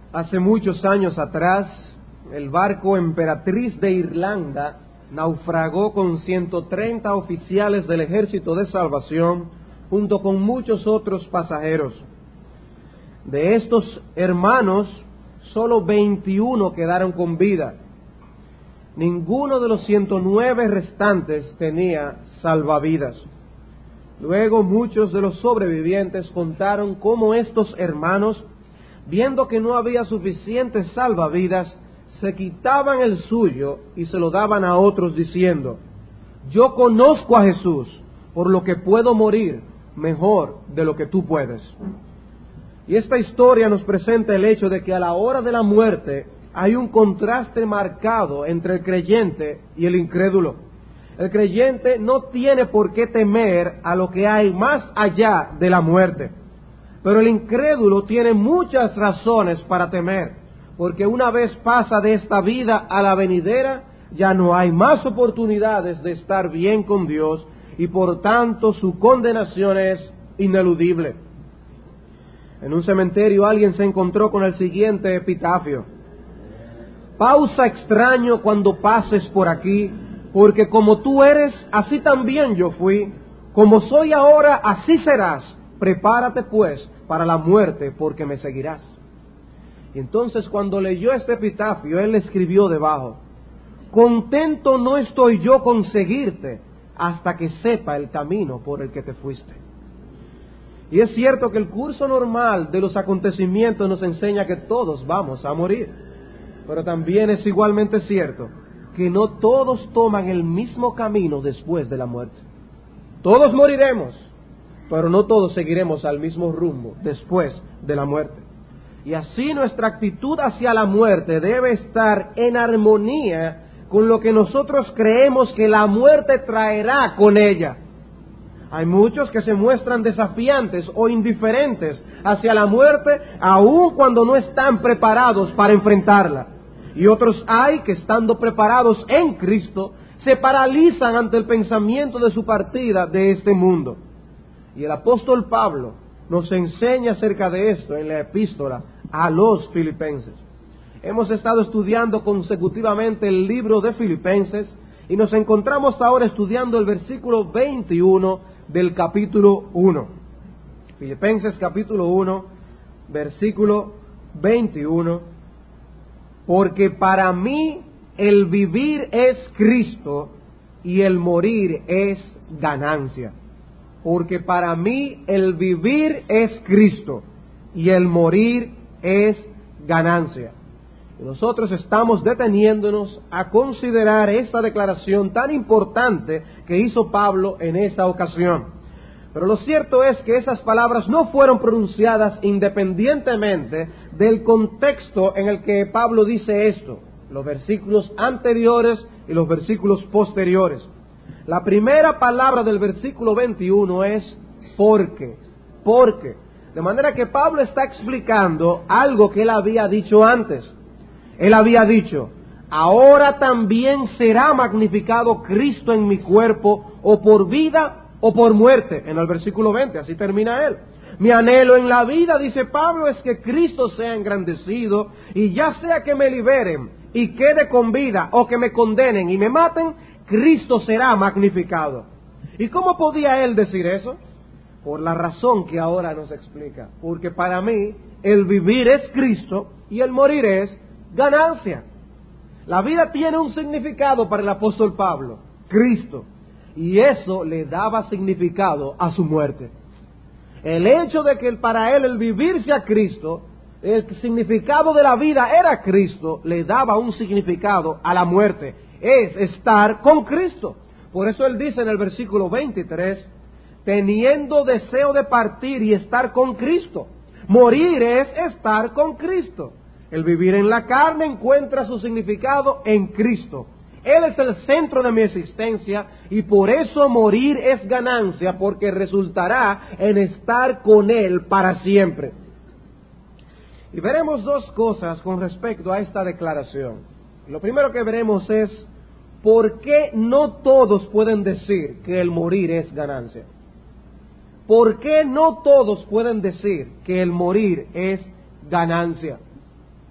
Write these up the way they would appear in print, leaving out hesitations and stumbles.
Hace muchos años atrás, el barco Emperatriz de Irlanda naufragó con 130 oficiales del Ejército de Salvación, junto con muchos otros pasajeros. De estos hermanos, solo 21 quedaron con vida. Ninguno de los 109 restantes tenía salvavidas. Luego muchos de los sobrevivientes contaron cómo estos hermanos, viendo que no había suficientes salvavidas, se quitaban el suyo y se lo daban a otros diciendo: yo conozco a Jesús, por lo que puedo morir mejor de lo que tú puedes. Y esta historia nos presenta el hecho de que a la hora de la muerte hay un contraste marcado entre el creyente y el incrédulo. El creyente no tiene por qué temer a lo que hay más allá de la muerte, pero el incrédulo tiene muchas razones para temer, porque una vez pasa de esta vida a la venidera, ya no hay más oportunidades de estar bien con Dios, y por tanto su condenación es ineludible. En un cementerio alguien se encontró con el siguiente epitafio: pausa extraño cuando pases por aquí, porque como tú eres, así también yo fui, como soy ahora, así serás, prepárate pues para la muerte, porque me seguirás. Y entonces cuando leyó este epitafio, él escribió debajo: contento no estoy yo con seguirte, hasta que sepa el camino por el que te fuiste. Y es cierto que el curso normal de los acontecimientos nos enseña que todos vamos a morir, pero también es igualmente cierto que no todos toman el mismo camino después de la muerte. Todos moriremos, pero no todos seguiremos al mismo rumbo después de la muerte. Y así nuestra actitud hacia la muerte debe estar en armonía con lo que nosotros creemos que la muerte traerá con ella. Hay muchos que se muestran desafiantes o indiferentes hacia la muerte, aun cuando no están preparados para enfrentarla. Y otros hay que, estando preparados en Cristo, se paralizan ante el pensamiento de su partida de este mundo. Y el apóstol Pablo nos enseña acerca de esto en la epístola a los Filipenses. Hemos estado estudiando consecutivamente el libro de Filipenses y nos encontramos ahora estudiando el versículo 21 del capítulo 1. Filipenses capítulo 1, versículo 21. Porque para mí el vivir es Cristo y el morir es ganancia. Porque para mí el vivir es Cristo y el morir es ganancia. Y nosotros estamos deteniéndonos a considerar esta declaración tan importante que hizo Pablo en esa ocasión. Pero lo cierto es que esas palabras no fueron pronunciadas independientemente del contexto en el que Pablo dice esto, los versículos anteriores y los versículos posteriores. La primera palabra del versículo 21 es porque. De manera que Pablo está explicando algo que él había dicho antes. Él había dicho: ahora también será magnificado Cristo en mi cuerpo, o por vida o por muerte. En el versículo 20, así termina él. Mi anhelo en la vida, dice Pablo, es que Cristo sea engrandecido, y ya sea que me liberen y quede con vida, o que me condenen y me maten, Cristo será magnificado. ¿Y cómo podía él decir eso? Por la razón que ahora nos explica. Porque para mí el vivir es Cristo y el morir es ganancia. La vida tiene un significado para el apóstol Pablo, Cristo, y eso le daba significado a su muerte. El hecho de que para él el vivirse a Cristo, el significado de la vida era Cristo, le daba un significado a la muerte, es estar con Cristo. Por eso él dice en el versículo 23, teniendo deseo de partir y estar con Cristo. Morir es estar con Cristo. El vivir en la carne encuentra su significado en Cristo. Él es el centro de mi existencia y por eso morir es ganancia, porque resultará en estar con Él para siempre. Y veremos dos cosas con respecto a esta declaración. Lo primero que veremos es por qué no todos pueden decir que el morir es ganancia. ¿Por qué no todos pueden decir que el morir es ganancia?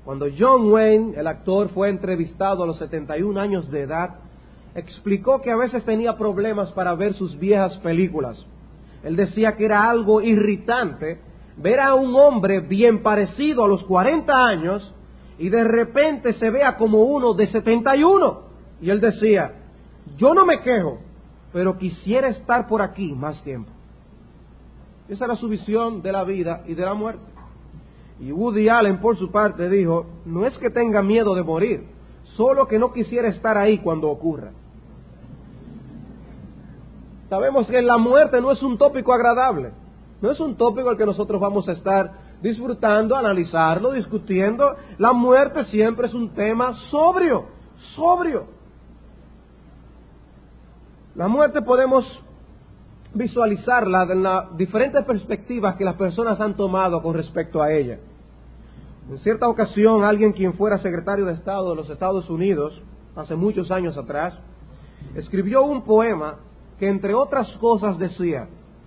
Cuando John Wayne, el actor, fue entrevistado a los 71 años de edad, explicó que a veces tenía problemas para ver sus viejas películas. Él decía que era algo irritante ver a un hombre bien parecido a los 40 años y de repente se vea como uno de 71. Y él decía, yo no me quejo, pero quisiera estar por aquí más tiempo. Esa era su visión de la vida y de la muerte. Y Woody Allen, por su parte, dijo, no es que tenga miedo de morir, solo que no quisiera estar ahí cuando ocurra. Sabemos que la muerte no es un tópico agradable, no es un tópico al que nosotros vamos a estar disfrutando, analizarlo, discutiendo. La muerte siempre es un tema sobrio. La muerte podemos visualizarla en las diferentes perspectivas que las personas han tomado con respecto a ella. En cierta ocasión, alguien quien fuera secretario de Estado de los Estados Unidos, hace muchos años atrás, escribió un poema que, entre otras cosas, decía: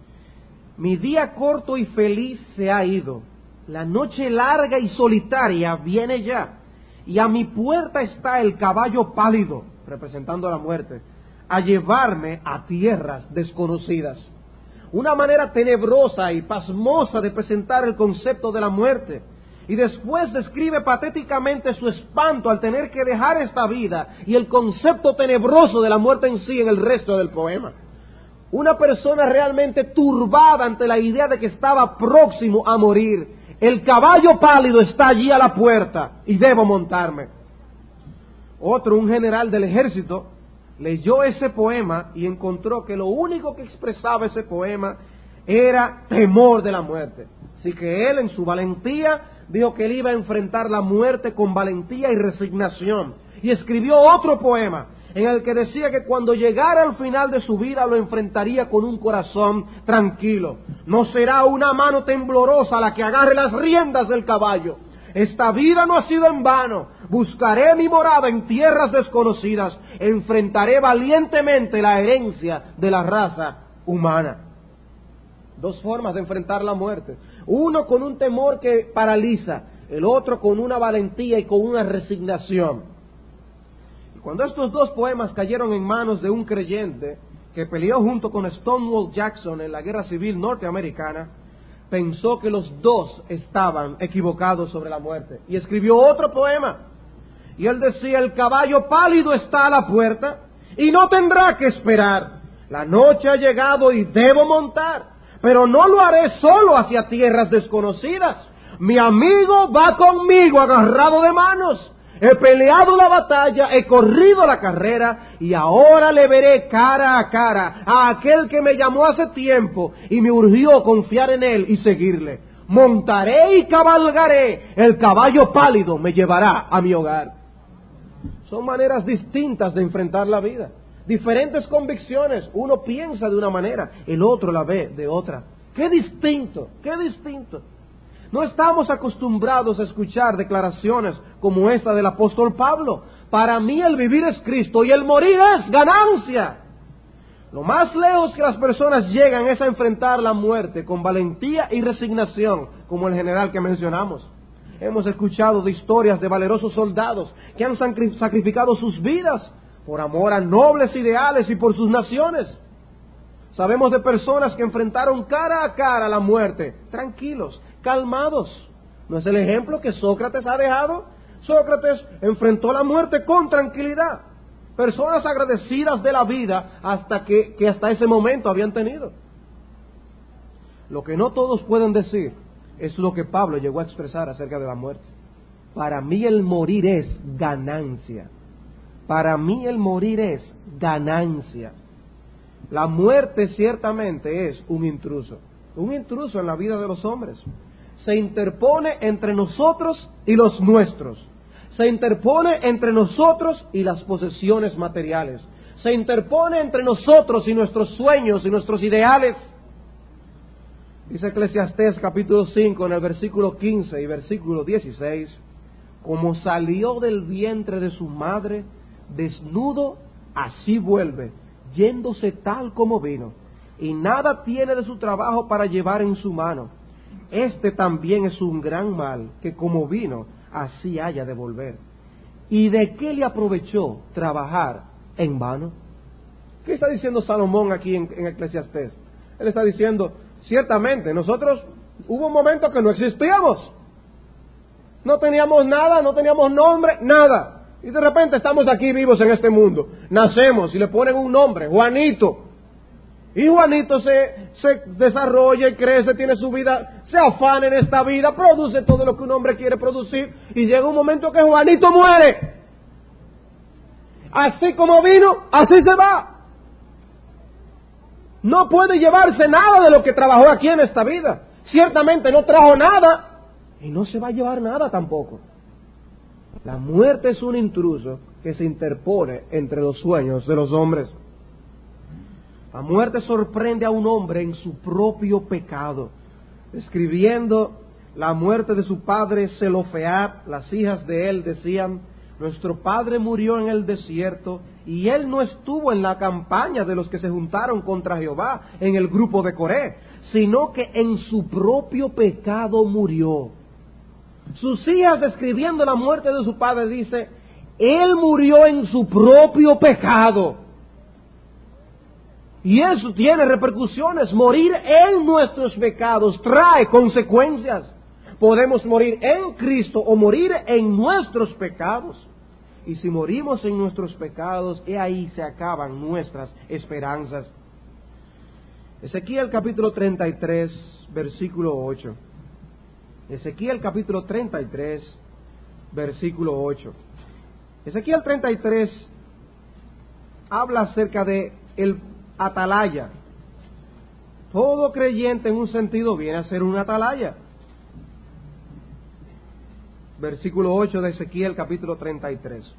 mi día corto y feliz se ha ido, la noche larga y solitaria viene ya, y a mi puerta está el caballo pálido, representando a la muerte, a llevarme a tierras desconocidas. Una manera tenebrosa y pasmosa de presentar el concepto de la muerte. Y después describe patéticamente su espanto al tener que dejar esta vida y el concepto tenebroso de la muerte en sí en el resto del poema. Una persona realmente turbada ante la idea de que estaba próximo a morir. El caballo pálido está allí a la puerta y debo montarme. Otro, un general del ejército, leyó ese poema y encontró que lo único que expresaba ese poema era temor de la muerte. Así que él, en su valentía, dijo que él iba a enfrentar la muerte con valentía y resignación. Y escribió otro poema en el que decía que cuando llegara al final de su vida lo enfrentaría con un corazón tranquilo. No será una mano temblorosa la que agarre las riendas del caballo. Esta vida no ha sido en vano. Buscaré mi morada en tierras desconocidas. Enfrentaré valientemente la herencia de la raza humana. Dos formas de enfrentar la muerte. Uno con un temor que paraliza, el otro con una valentía y con una resignación. Y cuando estos dos poemas cayeron en manos de un creyente que peleó junto con Stonewall Jackson en la Guerra Civil norteamericana, pensó que los dos estaban equivocados sobre la muerte y escribió otro poema. Y él decía: el caballo pálido está a la puerta y no tendrá que esperar. La noche ha llegado y debo montar, pero no lo haré solo hacia tierras desconocidas. Mi amigo va conmigo agarrado de manos. He peleado la batalla, he corrido la carrera y ahora le veré cara a cara a aquel que me llamó hace tiempo y me urgió confiar en él y seguirle. Montaré y cabalgaré, el caballo pálido me llevará a mi hogar. Son maneras distintas de enfrentar la vida. Diferentes convicciones, uno piensa de una manera, el otro la ve de otra. ¡Qué distinto! ¡Qué distinto! No estamos acostumbrados a escuchar declaraciones como esta del apóstol Pablo. Para mí el vivir es Cristo y el morir es ganancia. Lo más lejos que las personas llegan es a enfrentar la muerte con valentía y resignación, como el general que mencionamos. Hemos escuchado de historias de valerosos soldados que han sacrificado sus vidas por amor a nobles ideales y por sus naciones. Sabemos de personas que enfrentaron cara a cara la muerte, tranquilos, calmados. ¿No es el ejemplo que Sócrates ha dejado? Sócrates enfrentó la muerte con tranquilidad. Personas agradecidas de la vida que hasta ese momento habían tenido. Lo que no todos pueden decir es lo que Pablo llegó a expresar acerca de la muerte. Para mí el morir es ganancia. Para mí el morir es ganancia. La muerte ciertamente es un intruso en la vida de los hombres. Se interpone entre nosotros y los nuestros. Se interpone entre nosotros y las posesiones materiales. Se interpone entre nosotros y nuestros sueños y nuestros ideales. Dice Eclesiastés capítulo 5 en el versículo 15 y versículo 16: como salió del vientre de su madre, desnudo, así vuelve, yéndose tal como vino, y nada tiene de su trabajo para llevar en su mano. Este también es un gran mal, que como vino, así haya de volver. ¿Y de qué le aprovechó trabajar en vano? ¿Qué está diciendo Salomón aquí en Eclesiastés? Él está diciendo, ciertamente, nosotros hubo un momento que no existíamos. No teníamos nada, no teníamos nombre, nada. Y de repente estamos aquí vivos en este mundo. Nacemos y le ponen un nombre, Juanito. Y Juanito se desarrolla y crece, tiene su vida, se afana en esta vida, produce todo lo que un hombre quiere producir. Y llega un momento que Juanito muere. Así como vino, así se va. No puede llevarse nada de lo que trabajó aquí en esta vida. Ciertamente no trajo nada y no se va a llevar nada tampoco. La muerte es un intruso que se interpone entre los sueños de los hombres. La muerte sorprende a un hombre en su propio pecado. Escribiendo la muerte de su padre Zelofead, las hijas de él decían, nuestro padre murió en el desierto y él no estuvo en la campaña de los que se juntaron contra Jehová en el grupo de Coré, sino que en su propio pecado murió. Sus hijas, escribiendo la muerte de su padre, dice, él murió en su propio pecado. Y eso tiene repercusiones. Morir en nuestros pecados trae consecuencias. Podemos morir en Cristo o morir en nuestros pecados. Y si morimos en nuestros pecados, ahí se acaban nuestras esperanzas. Ezequiel capítulo 33, versículo 8. Ezequiel capítulo 33, versículo 8. Ezequiel 33 habla acerca de el atalaya. Todo creyente en un sentido viene a ser un atalaya. Versículo 8 de Ezequiel capítulo 33.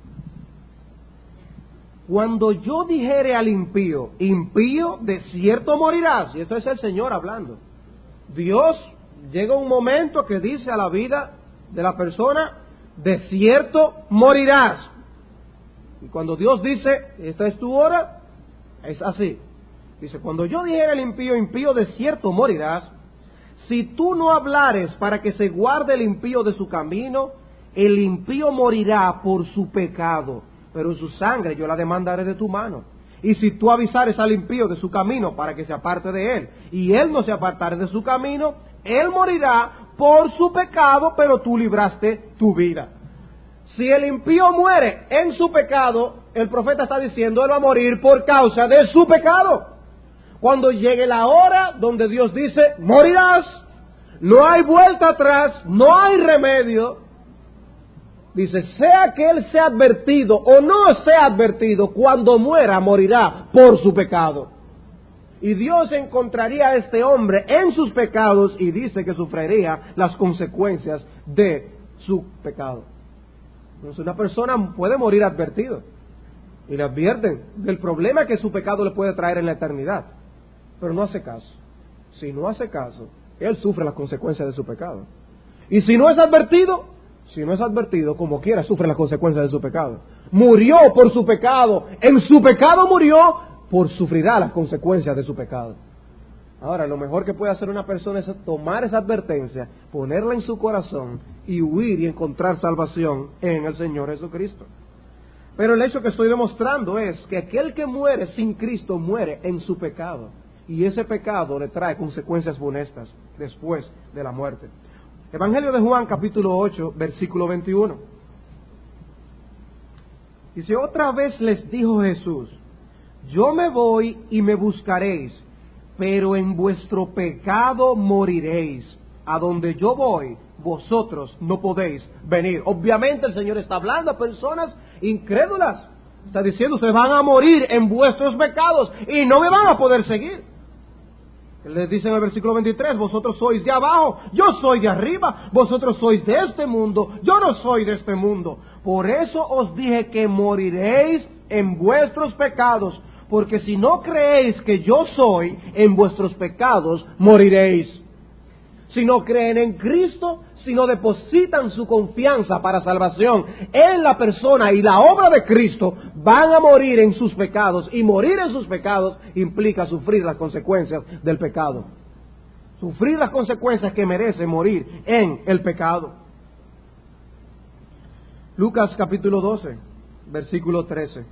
Cuando yo dijere al impío, impío, de cierto morirás. Y esto es el Señor hablando. Dios llega un momento que dice a la vida de la persona, de cierto morirás. Y cuando Dios dice, esta es tu hora, es así. Dice, cuando yo dijere al impío, impío, de cierto morirás. Si tú no hablares para que se guarde el impío de su camino, el impío morirá por su pecado, pero su sangre yo la demandaré de tu mano. Y si tú avisares al impío de su camino para que se aparte de él, y él no se apartare de su camino, él morirá por su pecado, pero tú libraste tu vida. Si el impío muere en su pecado, el profeta está diciendo, él va a morir por causa de su pecado. Cuando llegue la hora donde Dios dice, morirás, no hay vuelta atrás, no hay remedio. Dice, sea que él sea advertido o no sea advertido, cuando muera morirá por su pecado. Y Dios encontraría a este hombre en sus pecados y dice que sufriría las consecuencias de su pecado. Entonces una persona puede morir advertido y le advierten del problema que su pecado le puede traer en la eternidad. Pero no hace caso. Si no hace caso, él sufre las consecuencias de su pecado. Y si no es advertido, como quiera, sufre las consecuencias de su pecado. Murió por su pecado, en su pecado murió, sufrirá las consecuencias de su pecado. Ahora, lo mejor que puede hacer una persona es tomar esa advertencia, ponerla en su corazón y huir y encontrar salvación en el Señor Jesucristo. Pero el hecho que estoy demostrando es que aquel que muere sin Cristo muere en su pecado. Y ese pecado le trae consecuencias funestas después de la muerte. Evangelio de Juan capítulo 8, versículo 21. Dice, otra vez les dijo Jesús, yo me voy y me buscaréis, pero en vuestro pecado moriréis. A donde yo voy, vosotros no podéis venir. Obviamente el Señor está hablando a personas incrédulas. Está diciendo, ustedes van a morir en vuestros pecados y no me van a poder seguir. Él les dice en el versículo 23, vosotros sois de abajo, yo soy de arriba, vosotros sois de este mundo, yo no soy de este mundo. Por eso os dije que moriréis en vuestros pecados, porque si no creéis que yo soy, en vuestros pecados moriréis. Si no creen en Cristo, si no depositan su confianza para salvación en la persona y la obra de Cristo, van a morir en sus pecados. Y morir en sus pecados implica sufrir las consecuencias del pecado. Sufrir las consecuencias que merece morir en el pecado. Lucas capítulo 12, versículo 13.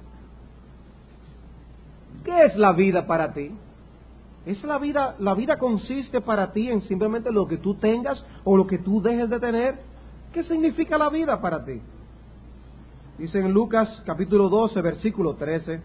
¿Qué es la vida para ti? ¿Es la vida consiste para ti en simplemente lo que tú tengas o lo que tú dejes de tener? ¿Qué significa la vida para ti? Dice en Lucas capítulo 12, versículo 13,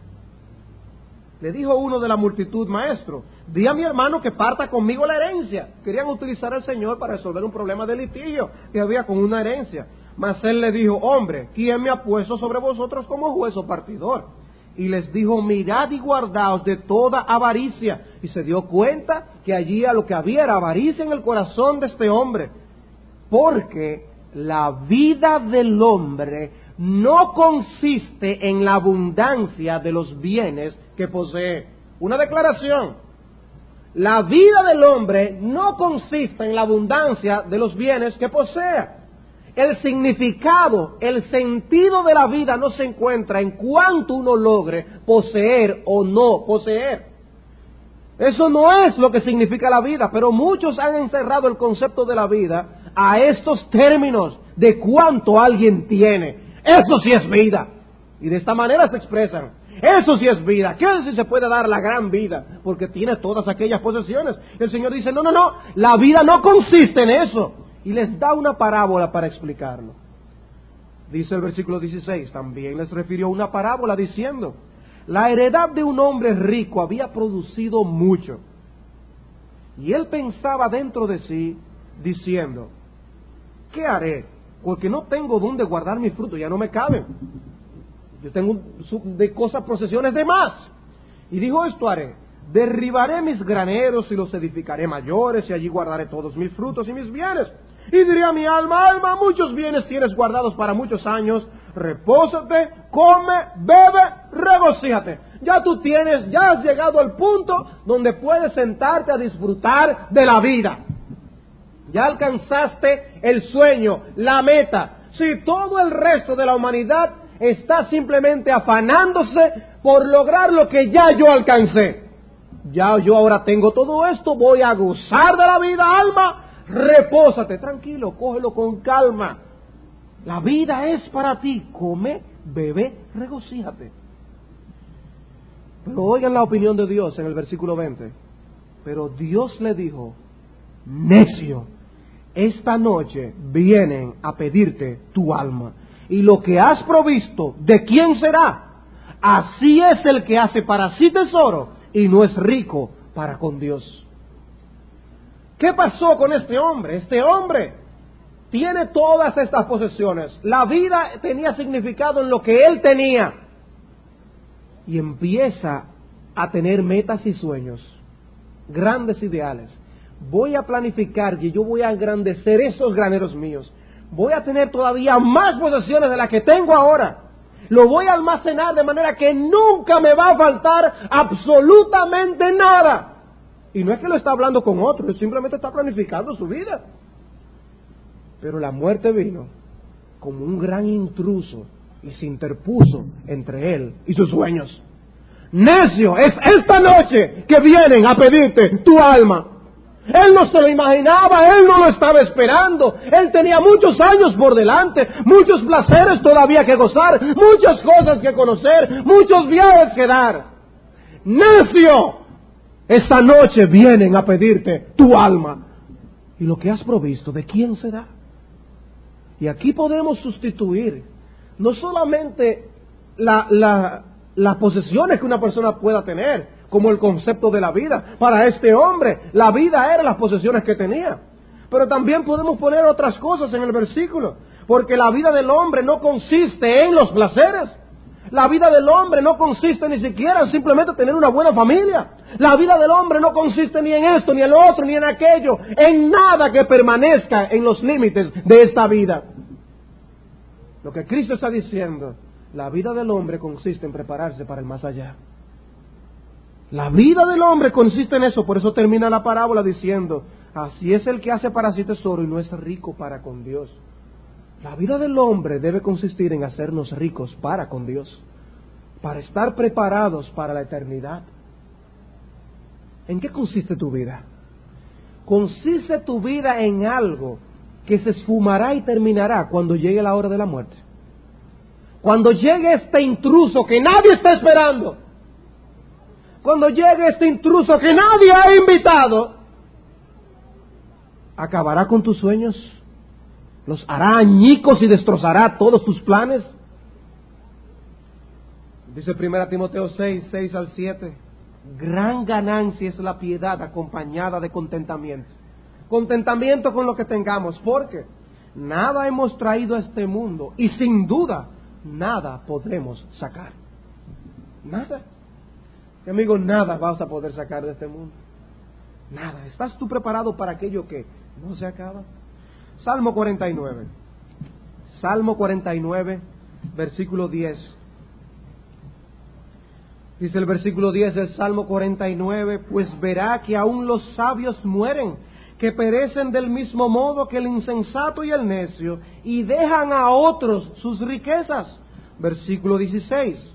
le dijo uno de la multitud: Maestro, di a mi hermano que parta conmigo la herencia. Querían utilizar al Señor para resolver un problema de litigio que había con una herencia. Mas él le dijo: Hombre, ¿quién me ha puesto sobre vosotros como juez o partidor? Y les dijo: Mirad y guardaos de toda avaricia. Y se dio cuenta que allí a lo que había era avaricia en el corazón de este hombre. Porque la vida del hombre no consiste en la abundancia de los bienes que posee. Una declaración: la vida del hombre no consiste en la abundancia de los bienes que posea. El significado, el sentido de la vida no se encuentra en cuánto uno logre poseer o no poseer. Eso no es lo que significa la vida, pero muchos han encerrado el concepto de la vida a estos términos de cuánto alguien tiene. Eso sí es vida. Y de esta manera se expresan: eso sí es vida. ¿Qué si se puede dar la gran vida? Porque tiene todas aquellas posesiones. El Señor dice: no, la vida no consiste en eso. Y les da una parábola para explicarlo. Dice el versículo 16, también les refirió una parábola diciendo: la heredad de un hombre rico había producido mucho. Y él pensaba dentro de sí, diciendo: ¿qué haré? Porque no tengo dónde guardar mi fruto, ya no me caben. Yo tengo de cosas, posesiones de más. Y dijo: esto haré: derribaré mis graneros y los edificaré mayores, y allí guardaré todos mis frutos y mis bienes. Y diré a mi alma: alma, muchos bienes tienes guardados para muchos años, repósate, come, bebe, regocíjate. Ya has llegado al punto donde puedes sentarte a disfrutar de la vida. Ya alcanzaste el sueño, la meta. Si todo el resto de la humanidad está simplemente afanándose por lograr lo que ya yo alcancé. Ya yo ahora tengo todo esto, voy a gozar de la vida, alma, repósate, tranquilo, cógelo con calma. La vida es para ti, come, bebe, regocíjate. Pero oigan la opinión de Dios en el versículo 20. Pero Dios le dijo: necio, esta noche vienen a pedirte tu alma, y lo que has provisto, ¿de quién será? Así es el que hace para sí tesoro y no es rico para con Dios. ¿Qué pasó con este hombre? Este hombre tiene todas estas posesiones. La vida tenía significado en lo que él tenía. Y empieza a tener metas y sueños, grandes ideales. Voy a planificar y yo voy a engrandecer esos graneros míos. Voy a tener todavía más posesiones de las que tengo ahora. Lo voy a almacenar de manera que nunca me va a faltar absolutamente nada. Y no es que lo está hablando con otro, simplemente está planificando su vida. Pero la muerte vino como un gran intruso y se interpuso entre él y sus sueños. Necio, es esta noche que vienen a pedirte tu alma. Él no se lo imaginaba, él no lo estaba esperando. Él tenía muchos años por delante, muchos placeres todavía que gozar, muchas cosas que conocer, muchos viajes que dar. Necio, esta noche vienen a pedirte tu alma. Y lo que has provisto, ¿de quién será? Y aquí podemos sustituir no solamente las posesiones que una persona pueda tener, como el concepto de la vida. Para este hombre, la vida era las posesiones que tenía. Pero también podemos poner otras cosas en el versículo, porque la vida del hombre no consiste en los placeres. La vida del hombre no consiste ni siquiera en simplemente tener una buena familia. La vida del hombre no consiste ni en esto, ni en lo otro, ni en aquello, en nada que permanezca en los límites de esta vida. Lo que Cristo está diciendo: la vida del hombre consiste en prepararse para el más allá. La vida del hombre consiste en eso. Por eso termina la parábola diciendo: así es el que hace para sí tesoro y no es rico para con Dios. La vida del hombre debe consistir en hacernos ricos para con Dios, para estar preparados para la eternidad. ¿En qué consiste tu vida? ¿Consiste tu vida en algo que se esfumará y terminará cuando llegue la hora de la muerte? Cuando llegue este intruso que nadie está esperando, cuando llegue este intruso que nadie ha invitado, acabará con tus sueños, los hará añicos y destrozará todos tus planes. Dice 1 Timoteo 6, 6 al 7, gran ganancia es la piedad acompañada de contentamiento. Contentamiento con lo que tengamos, porque nada hemos traído a este mundo y sin duda nada podremos sacar. Nada. Mi amigo, nada vas a poder sacar de este mundo. Nada. ¿Estás tú preparado para aquello que no se acaba? Salmo 49. Salmo 49, versículo 10. Dice el versículo 10 del Salmo 49, pues verá que aún los sabios mueren, que perecen del mismo modo que el insensato y el necio, y dejan a otros sus riquezas. Versículo 16.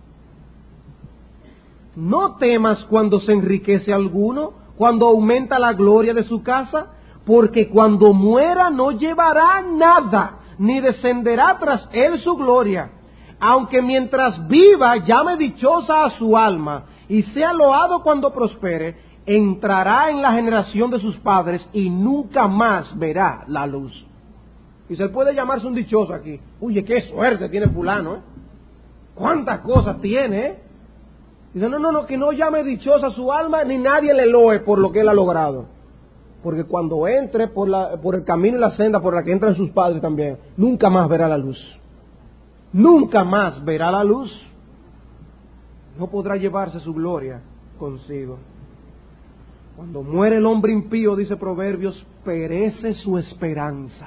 No temas cuando se enriquece alguno, cuando aumenta la gloria de su casa, porque cuando muera no llevará nada, ni descenderá tras él su gloria. Aunque mientras viva llame dichosa a su alma, y sea loado cuando prospere, entrará en la generación de sus padres y nunca más verá la luz. Y se puede llamarse un dichoso aquí. Oye, qué suerte tiene fulano, ¿eh? ¿Cuántas cosas tiene, eh? Dice, no, que no llame dichosa a su alma, ni nadie le loe por lo que él ha logrado. Porque cuando entre por el camino y la senda por la que entran sus padres también, nunca más verá la luz. Nunca más verá la luz. No podrá llevarse su gloria consigo. Cuando muere el hombre impío, dice Proverbios, perece su esperanza.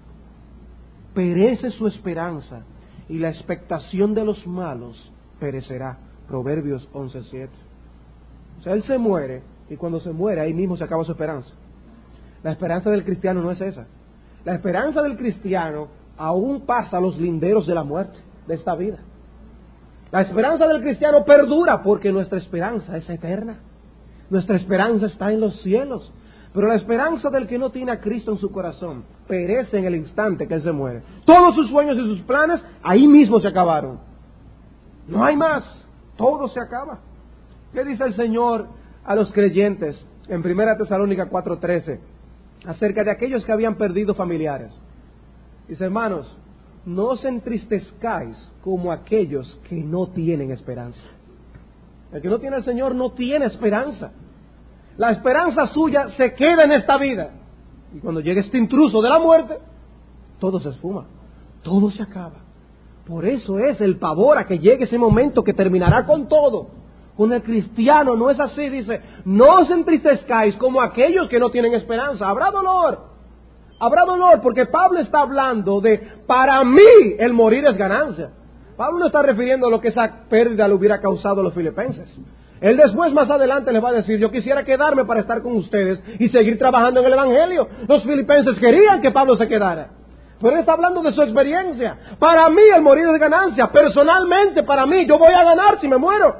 Perece su esperanza. Y la expectación de los malos perecerá. Proverbios 11:7. O sea, él se muere, y cuando se muere, ahí mismo se acaba su esperanza. La esperanza del cristiano no es esa. La esperanza del cristiano aún pasa los linderos de la muerte, de esta vida. La esperanza del cristiano perdura porque nuestra esperanza es eterna. Nuestra esperanza está en los cielos. Pero la esperanza del que no tiene a Cristo en su corazón perece en el instante que él se muere. Todos sus sueños y sus planes ahí mismo se acabaron. No hay más. Todo se acaba. ¿Qué dice el Señor a los creyentes en 1 Tesalónica 4:13 acerca de aquellos que habían perdido familiares? Dice, hermanos, no os entristezcáis como aquellos que no tienen esperanza. El que no tiene al Señor no tiene esperanza. La esperanza suya se queda en esta vida. Y cuando llegue este intruso de la muerte, todo se esfuma, todo se acaba. Por eso es el pavor a que llegue ese momento que terminará con todo. Con el cristiano no es así, dice, no os entristezcáis como aquellos que no tienen esperanza. Habrá dolor, porque Pablo está hablando de, para mí, el morir es ganancia. Pablo no está refiriendo a lo que esa pérdida le hubiera causado a los filipenses. Él después, más adelante, les va a decir, yo quisiera quedarme para estar con ustedes y seguir trabajando en el Evangelio. Los filipenses querían que Pablo se quedara. Pero él está hablando de su experiencia. Para mí el morir es ganancia. Personalmente, para mí, yo voy a ganar si me muero.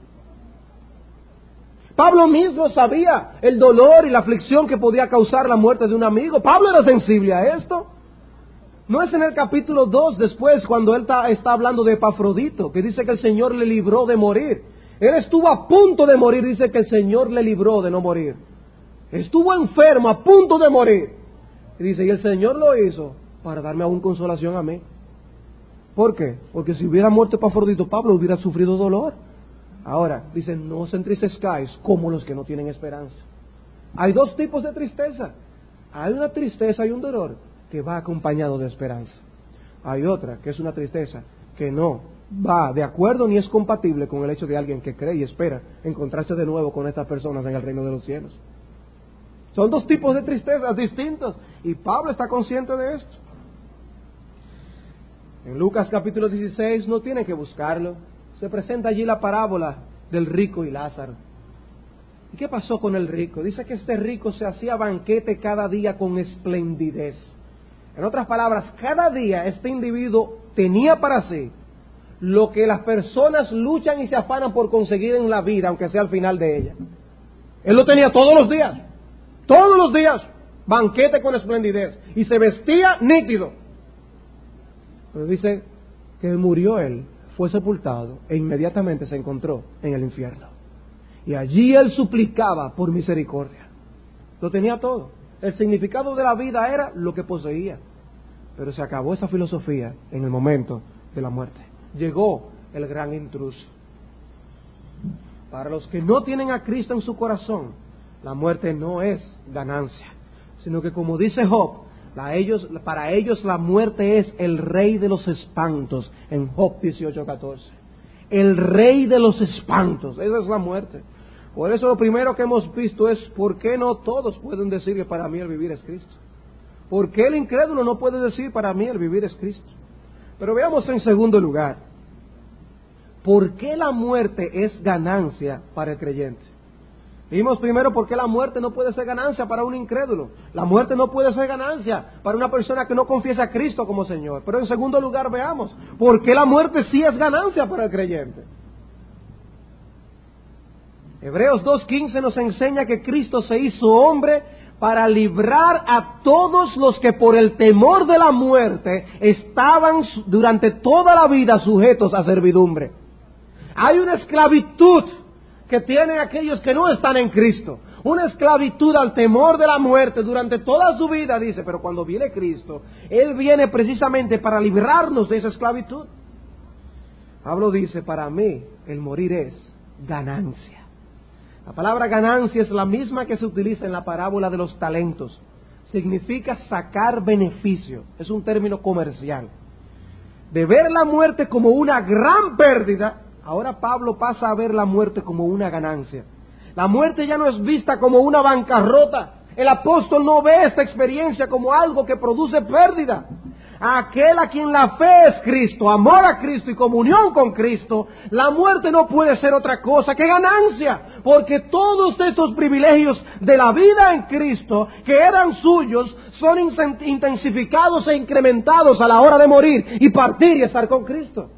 Pablo mismo sabía el dolor y la aflicción que podía causar la muerte de un amigo. Pablo era sensible a esto. No es en el capítulo 2 después, cuando él está hablando de Epafrodito, que dice que el Señor le libró de morir. Él estuvo a punto de morir, dice que el Señor le libró de no morir. Estuvo enfermo, a punto de morir. Y dice, y el Señor lo hizo para darme aún consolación a mí. ¿Por qué? Porque si hubiera muerto Epafrodito, Pablo hubiera sufrido dolor. Ahora, dice, no os entristezcáis como los que no tienen esperanza. Hay dos tipos de tristeza. Hay una tristeza y un dolor que va acompañado de esperanza. Hay otra que es una tristeza que no va de acuerdo ni es compatible con el hecho de alguien que cree y espera encontrarse de nuevo con estas personas en el reino de los cielos. Son dos tipos de tristezas distintos y Pablo está consciente de esto. En Lucas capítulo 16, no tienen que buscarlo, se presenta allí la parábola del rico y Lázaro. ¿Y qué pasó con el rico? Dice que este rico se hacía banquete cada día con esplendidez. En otras palabras, cada día este individuo tenía para sí lo que las personas luchan y se afanan por conseguir en la vida, aunque sea al final de ella. Él lo tenía todos los días, banquete con esplendidez, y se vestía nítido. Pero dice que murió él, fue sepultado e inmediatamente se encontró en el infierno. Y allí él suplicaba por misericordia. Lo tenía todo. El significado de la vida era lo que poseía. Pero se acabó esa filosofía en el momento de la muerte. Llegó el gran intruso. Para los que no tienen a Cristo en su corazón, la muerte no es ganancia, sino que, como dice Job, para ellos la muerte es el rey de los espantos, en Job 18:14. El rey de los espantos, esa es la muerte. Por eso lo primero que hemos visto es por qué no todos pueden decir que para mí el vivir es Cristo. ¿Por qué el incrédulo no puede decir para mí el vivir es Cristo? Pero veamos en segundo lugar, ¿por qué la muerte es ganancia para el creyente? Vimos primero por qué la muerte no puede ser ganancia para un incrédulo. La muerte no puede ser ganancia para una persona que no confiesa a Cristo como Señor. Pero en segundo lugar veamos, ¿por qué la muerte sí es ganancia para el creyente? Hebreos 2:15 nos enseña que Cristo se hizo hombre para librar a todos los que por el temor de la muerte estaban durante toda la vida sujetos a servidumbre. Hay una esclavitud que tienen aquellos que no están en Cristo, una esclavitud al temor de la muerte durante toda su vida, dice, pero cuando viene Cristo, Él viene precisamente para librarnos de esa esclavitud. Pablo dice, para mí el morir es ganancia. La palabra ganancia es la misma que se utiliza en la parábola de los talentos. Significa sacar beneficio, es un término comercial. De ver la muerte como una gran pérdida, ahora Pablo pasa a ver la muerte como una ganancia. La muerte ya no es vista como una bancarrota. El apóstol no ve esta experiencia como algo que produce pérdida. Aquel a quien la fe es Cristo, amor a Cristo y comunión con Cristo, la muerte no puede ser otra cosa que ganancia, porque todos estos privilegios de la vida en Cristo, que eran suyos, son intensificados e incrementados a la hora de morir y partir y estar con Cristo.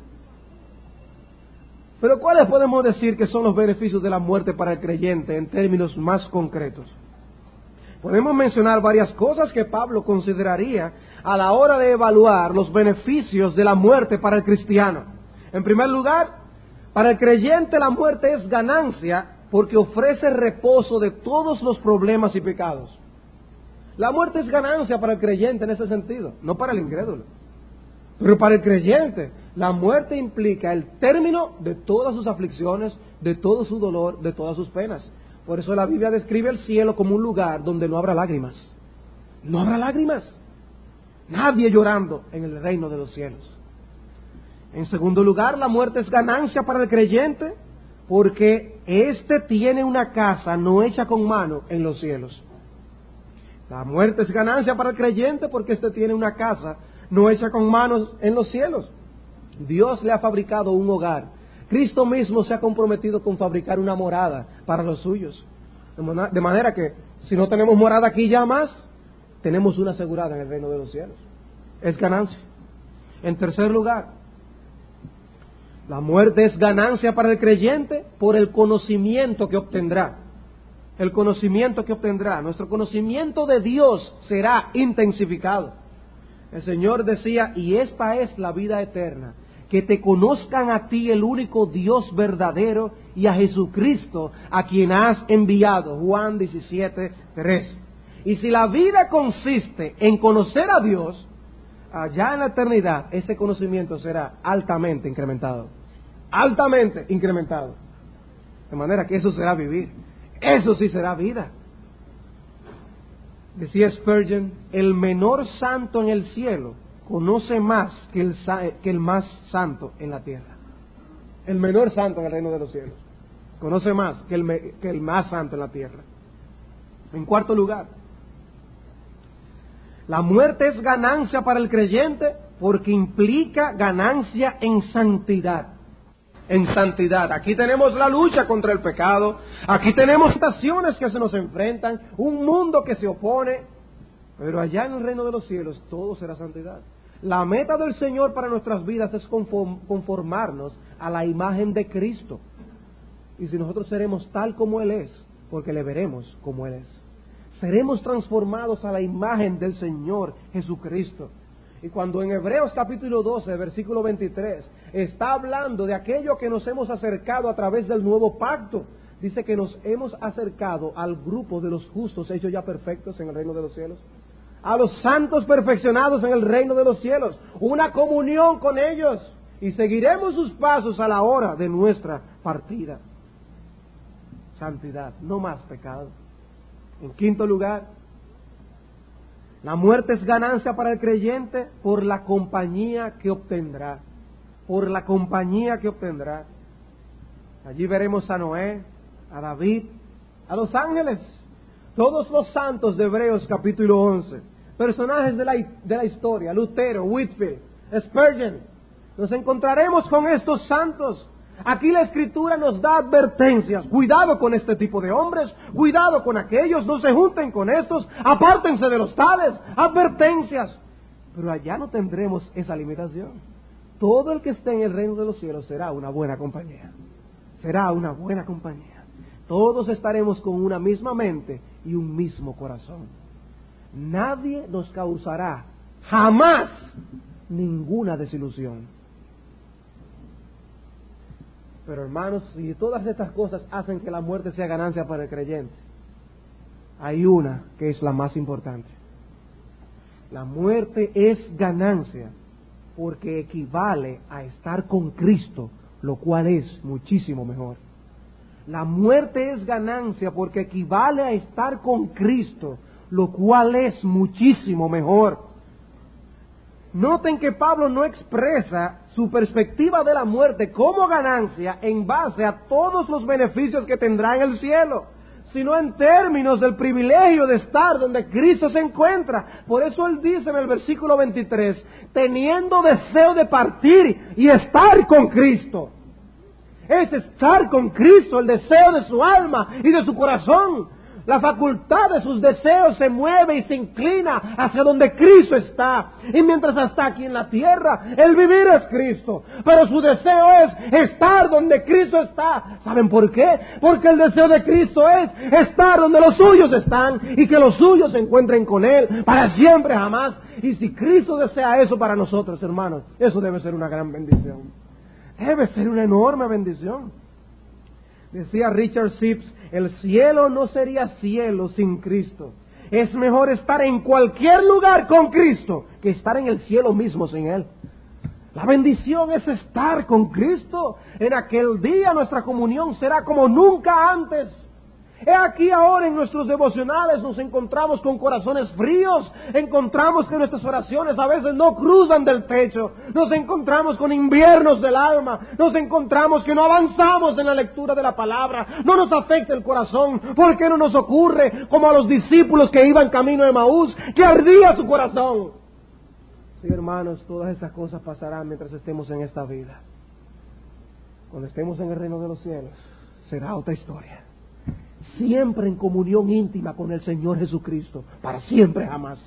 Pero ¿cuáles podemos decir que son los beneficios de la muerte para el creyente en términos más concretos? Podemos mencionar varias cosas que Pablo consideraría a la hora de evaluar los beneficios de la muerte para el cristiano. En primer lugar, para el creyente la muerte es ganancia porque ofrece reposo de todos los problemas y pecados. La muerte es ganancia para el creyente en ese sentido, no para el incrédulo. Pero para el creyente, la muerte implica el término de todas sus aflicciones, de todo su dolor, de todas sus penas. Por eso la Biblia describe el cielo como un lugar donde no habrá lágrimas. No habrá lágrimas. Nadie llorando en el reino de los cielos. En segundo lugar, la muerte es ganancia para el creyente porque éste tiene una casa no hecha con mano en los cielos. La muerte es ganancia para el creyente porque éste tiene una casa no hecha con manos en los cielos. Dios le ha fabricado un hogar. Cristo mismo se ha comprometido con fabricar una morada para los suyos. De manera que, si no tenemos morada aquí ya más, tenemos una asegurada en el reino de los cielos. Es ganancia. En tercer lugar, la muerte es ganancia para el creyente por el conocimiento que obtendrá. El conocimiento que obtendrá. Nuestro conocimiento de Dios será intensificado. El Señor decía, y esta es la vida eterna, que te conozcan a ti, el único Dios verdadero, y a Jesucristo, a quien has enviado. Juan 17:3. Y si la vida consiste en conocer a Dios, allá en la eternidad, ese conocimiento será altamente incrementado. Altamente incrementado. De manera que eso será vivir. Eso sí será vida. Decía Spurgeon, el menor santo en el cielo conoce más que el más santo en la tierra. El menor santo en el reino de los cielos conoce más que el más santo en la tierra. En cuarto lugar, la muerte es ganancia para el creyente porque implica ganancia en santidad. En santidad. Aquí tenemos la lucha contra el pecado, aquí tenemos tentaciones que se nos enfrentan, un mundo que se opone, pero allá en el reino de los cielos todo será santidad. La meta del Señor para nuestras vidas es conformarnos a la imagen de Cristo. Y si nosotros seremos tal como Él es, porque le veremos como Él es, seremos transformados a la imagen del Señor Jesucristo. Y cuando en Hebreos capítulo 12, versículo 23, está hablando de aquello que nos hemos acercado a través del nuevo pacto, dice que nos hemos acercado al grupo de los justos hechos ya perfectos en el reino de los cielos, a los santos perfeccionados en el reino de los cielos, una comunión con ellos, y seguiremos sus pasos a la hora de nuestra partida. Santidad, no más pecado. En quinto lugar, la muerte es ganancia para el creyente por la compañía que obtendrá. Por la compañía que obtendrá. Allí veremos a Noé, a David, a los ángeles, todos los santos de Hebreos capítulo 11, personajes de la historia, Lutero, Whitfield, Spurgeon. Nos encontraremos con estos santos. Aquí la Escritura nos da advertencias. Cuidado con este tipo de hombres, cuidado con aquellos, no se junten con estos, apártense de los tales, advertencias. Pero allá no tendremos esa limitación. Todo el que esté en el reino de los cielos será una buena compañía. Será una buena compañía. Todos estaremos con una misma mente y un mismo corazón. Nadie nos causará jamás ninguna desilusión. Pero hermanos, si todas estas cosas hacen que la muerte sea ganancia para el creyente, hay una que es la más importante. La muerte es ganancia porque equivale a estar con Cristo, lo cual es muchísimo mejor. La muerte es ganancia porque equivale a estar con Cristo, lo cual es muchísimo mejor. Noten que Pablo no expresa su perspectiva de la muerte como ganancia en base a todos los beneficios que tendrá en el cielo, sino en términos del privilegio de estar donde Cristo se encuentra. Por eso él dice en el versículo 23, teniendo deseo de partir y estar con Cristo. Es estar con Cristo, el deseo de su alma y de su corazón. La facultad de sus deseos se mueve y se inclina hacia donde Cristo está. Y mientras está aquí en la tierra, el vivir es Cristo. Pero su deseo es estar donde Cristo está. ¿Saben por qué? Porque el deseo de Cristo es estar donde los suyos están y que los suyos se encuentren con Él para siempre, jamás. Y si Cristo desea eso para nosotros, hermanos, eso debe ser una gran bendición. Debe ser una enorme bendición. Decía Richard Sibbes, el cielo no sería cielo sin Cristo. Es mejor estar en cualquier lugar con Cristo que estar en el cielo mismo sin Él. La bendición es estar con Cristo. En aquel día nuestra comunión será como nunca antes. He aquí ahora en nuestros devocionales nos encontramos con corazones fríos, encontramos que nuestras oraciones a veces no cruzan del techo, nos encontramos con inviernos del alma, nos encontramos que no avanzamos en la lectura de la palabra, no nos afecta el corazón. ¿Por qué no nos ocurre como a los discípulos que iban camino de Emaús, que ardía su corazón? Sí, hermanos, todas esas cosas pasarán mientras estemos en esta vida. Cuando estemos en el reino de los cielos, será otra historia. Siempre en comunión íntima con el Señor Jesucristo, para siempre jamás.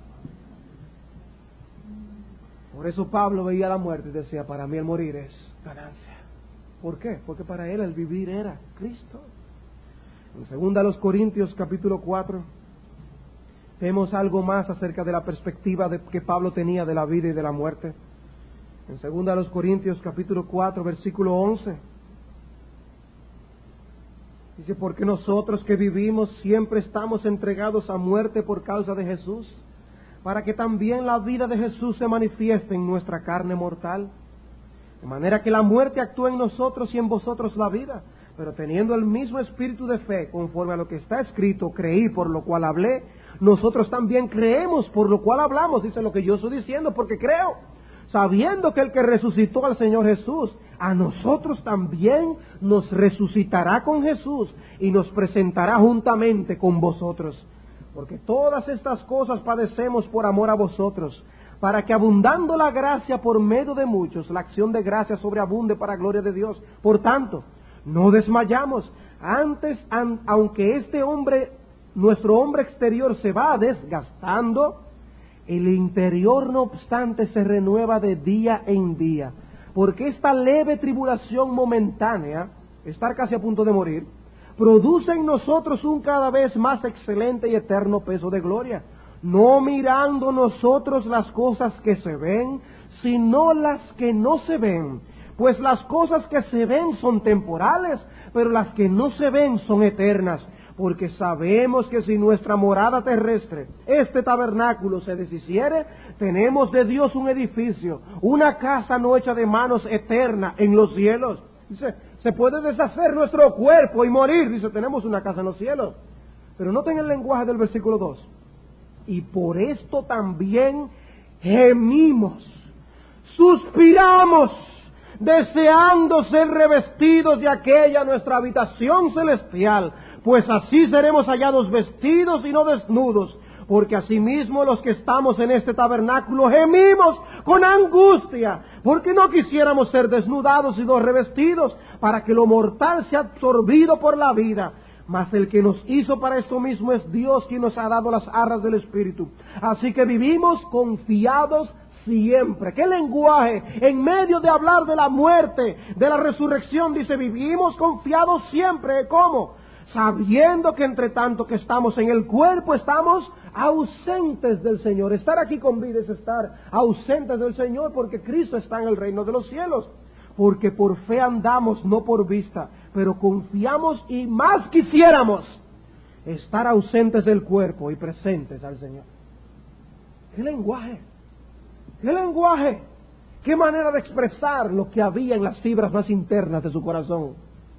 Por eso Pablo veía la muerte y decía, para mí el morir es ganancia. ¿Por qué? Porque para él el vivir era Cristo. En 2 Corintios capítulo 4 vemos algo más acerca de la perspectiva que Pablo tenía de la vida y de la muerte. En 2 Corintios capítulo 4 versículo 11 dice, porque nosotros que vivimos siempre estamos entregados a muerte por causa de Jesús, para que también la vida de Jesús se manifieste en nuestra carne mortal. De manera que la muerte actúa en nosotros y en vosotros la vida. Pero teniendo el mismo espíritu de fe, conforme a lo que está escrito, creí por lo cual hablé, nosotros también creemos por lo cual hablamos. Dice lo que yo estoy diciendo porque creo. Sabiendo que el que resucitó al Señor Jesús, a nosotros también nos resucitará con Jesús y nos presentará juntamente con vosotros. Porque todas estas cosas padecemos por amor a vosotros, para que abundando la gracia por medio de muchos, la acción de gracia sobreabunde para gloria de Dios. Por tanto, no desmayamos. Antes, aunque nuestro hombre exterior se va desgastando, el interior, no obstante, se renueva de día en día, porque esta leve tribulación momentánea, estar casi a punto de morir, produce en nosotros un cada vez más excelente y eterno peso de gloria, no mirando nosotros las cosas que se ven, sino las que no se ven. Pues las cosas que se ven son temporales, pero las que no se ven son eternas. Porque sabemos que si nuestra morada terrestre, este tabernáculo, se deshiciere, tenemos de Dios un edificio, una casa no hecha de manos eterna en los cielos. Dice, se puede deshacer nuestro cuerpo y morir. Dice, tenemos una casa en los cielos. Pero noten el lenguaje del versículo 2. Y por esto también gemimos, suspiramos, deseando ser revestidos de aquella nuestra habitación celestial, pues así seremos hallados vestidos y no desnudos, porque asimismo los que estamos en este tabernáculo gemimos con angustia, porque no quisiéramos ser desnudados sino revestidos, para que lo mortal sea absorbido por la vida. Mas el que nos hizo para esto mismo es Dios, quien nos ha dado las arras del Espíritu. Así que vivimos confiados siempre. ¿Qué lenguaje? En medio de hablar de la muerte, de la resurrección, dice, vivimos confiados siempre. ¿Cómo? Sabiendo que entre tanto que estamos en el cuerpo, estamos ausentes del Señor. Estar aquí con vida es estar ausentes del Señor, porque Cristo está en el reino de los cielos. Porque por fe andamos, no por vista, pero confiamos y más quisiéramos estar ausentes del cuerpo y presentes al Señor. ¿Qué lenguaje? ¿Qué lenguaje? ¿Qué manera de expresar lo que había en las fibras más internas de su corazón?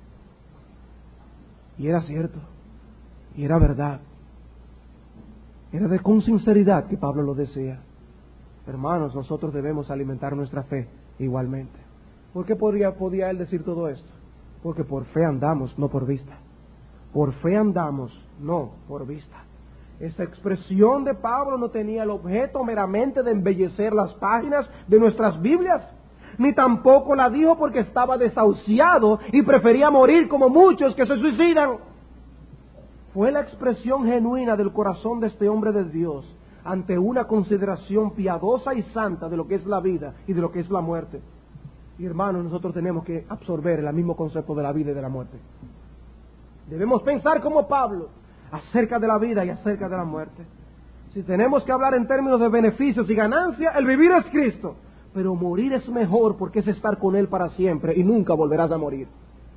Y era cierto, y era verdad. Era con sinceridad que Pablo lo decía. Hermanos, nosotros debemos alimentar nuestra fe igualmente. ¿Por qué podía él decir todo esto? Porque por fe andamos, no por vista. Por fe andamos, no por vista. Esa expresión de Pablo no tenía el objeto meramente de embellecer las páginas de nuestras Biblias, ni tampoco la dijo porque estaba desahuciado y prefería morir como muchos que se suicidan. Fue la expresión genuina del corazón de este hombre de Dios ante una consideración piadosa y santa de lo que es la vida y de lo que es la muerte. Y hermanos, nosotros tenemos que absorber el mismo concepto de la vida y de la muerte. Debemos pensar como Pablo acerca de la vida y acerca de la muerte. Si tenemos que hablar en términos de beneficios y ganancias, el vivir es Cristo, pero morir es mejor porque es estar con Él para siempre y nunca volverás a morir.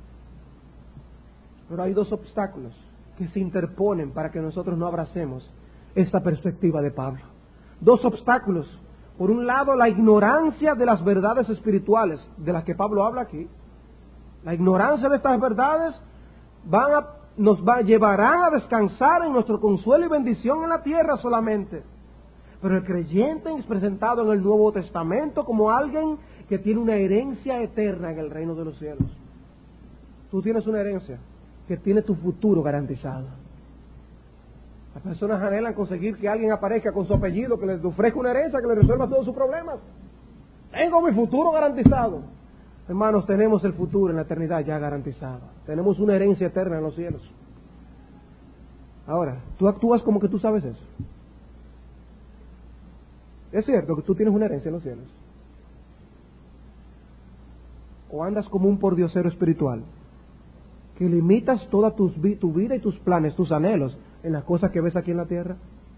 Pero hay dos obstáculos que se interponen para que nosotros no abracemos esta perspectiva de Pablo. Dos obstáculos. Por un lado, la ignorancia de las verdades espirituales de las que Pablo habla aquí. La ignorancia de estas verdades llevarán a descansar en nuestro consuelo y bendición en la tierra solamente. Pero el creyente es presentado en el Nuevo Testamento como alguien que tiene una herencia eterna en el reino de los cielos. Tú tienes una herencia que tiene tu futuro garantizado. Las personas anhelan conseguir que alguien aparezca con su apellido, que les ofrezca una herencia, que les resuelva todos sus problemas. Tengo mi futuro garantizado. Hermanos, tenemos el futuro en la eternidad ya garantizado. Tenemos una herencia eterna en los cielos. Ahora, tú actúas como que tú sabes eso. Es cierto que tú tienes una herencia en los cielos. O andas como un pordiosero espiritual, que limitas toda tu vida y tus planes, tus anhelos, en las cosas que ves aquí en la tierra.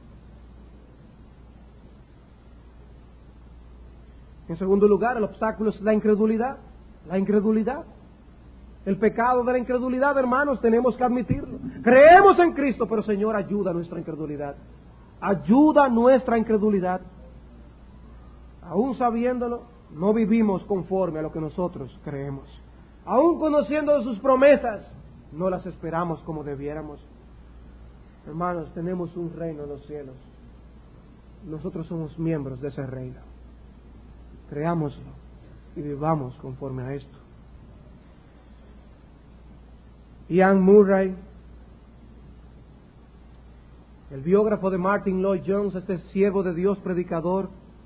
En segundo lugar, el obstáculo es la incredulidad. La incredulidad. El pecado de la incredulidad, hermanos, tenemos que admitirlo. Creemos en Cristo, pero Señor, ayuda a nuestra incredulidad. Ayuda a nuestra incredulidad. Aún sabiéndolo, no vivimos conforme a lo que nosotros creemos. Aún conociendo de sus promesas, no las esperamos como debiéramos. Hermanos, tenemos un reino en los cielos. Nosotros somos miembros de ese reino. Creámoslo y vivamos conforme a esto. Ian Murray, el biógrafo de Martin Lloyd Jones, este siervo de Dios, predicador,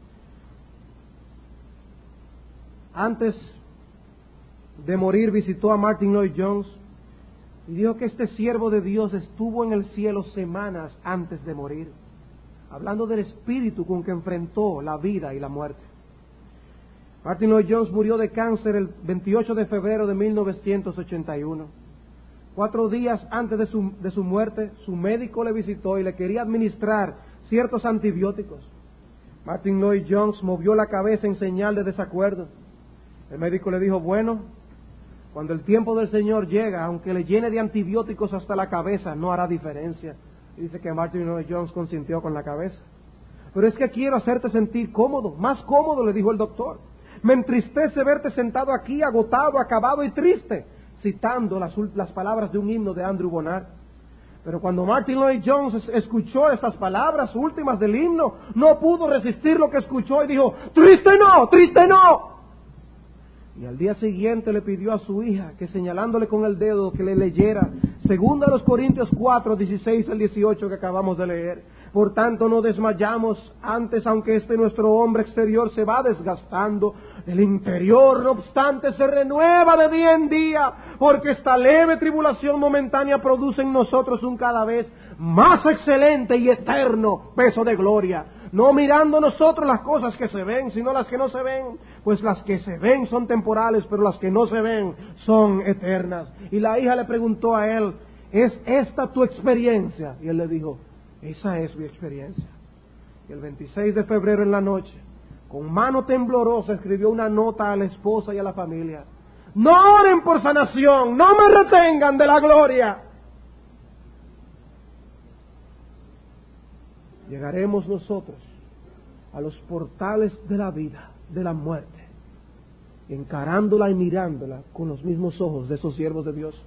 antes de morir visitó a Martin Lloyd Jones y dijo que este siervo de Dios estuvo en el cielo semanas antes de morir, hablando del espíritu con que enfrentó la vida y la muerte. Martin Lloyd Jones murió de cáncer el 28 de febrero de 1981. 4 días antes de su muerte, su médico le visitó y le quería administrar ciertos antibióticos. Martin Lloyd Jones movió la cabeza en señal de desacuerdo. El médico le dijo, bueno, cuando el tiempo del Señor llega, aunque le llene de antibióticos hasta la cabeza, no hará diferencia. Y dice que Martin Lloyd Jones consintió con la cabeza. Pero es que quiero hacerte sentir cómodo, más cómodo, le dijo el doctor. Me entristece verte sentado aquí, agotado, acabado y triste, citando las palabras de un himno de Andrew Bonar. Pero cuando Martin Lloyd Jones escuchó estas palabras últimas del himno, no pudo resistir lo que escuchó y dijo, ¡triste no, triste no! Y al día siguiente le pidió a su hija que señalándole con el dedo que le leyera 2 Corintios 4, 16 al 18 que acabamos de leer. Por tanto no desmayamos, antes aunque nuestro hombre exterior se va desgastando, el interior no obstante se renueva de día en día, porque esta leve tribulación momentánea produce en nosotros un cada vez más excelente y eterno peso de gloria. No mirando nosotros las cosas que se ven, sino las que no se ven, pues las que se ven son temporales, pero las que no se ven son eternas. Y la hija le preguntó a él, ¿es esta tu experiencia? Y él le dijo, esa es mi experiencia. Y el 26 de febrero en la noche, con mano temblorosa, escribió una nota a la esposa y a la familia. No oren por sanación, no me retengan de la gloria. Llegaremos nosotros a los portales de la vida, de la muerte, encarándola y mirándola con los mismos ojos de esos siervos de Dios.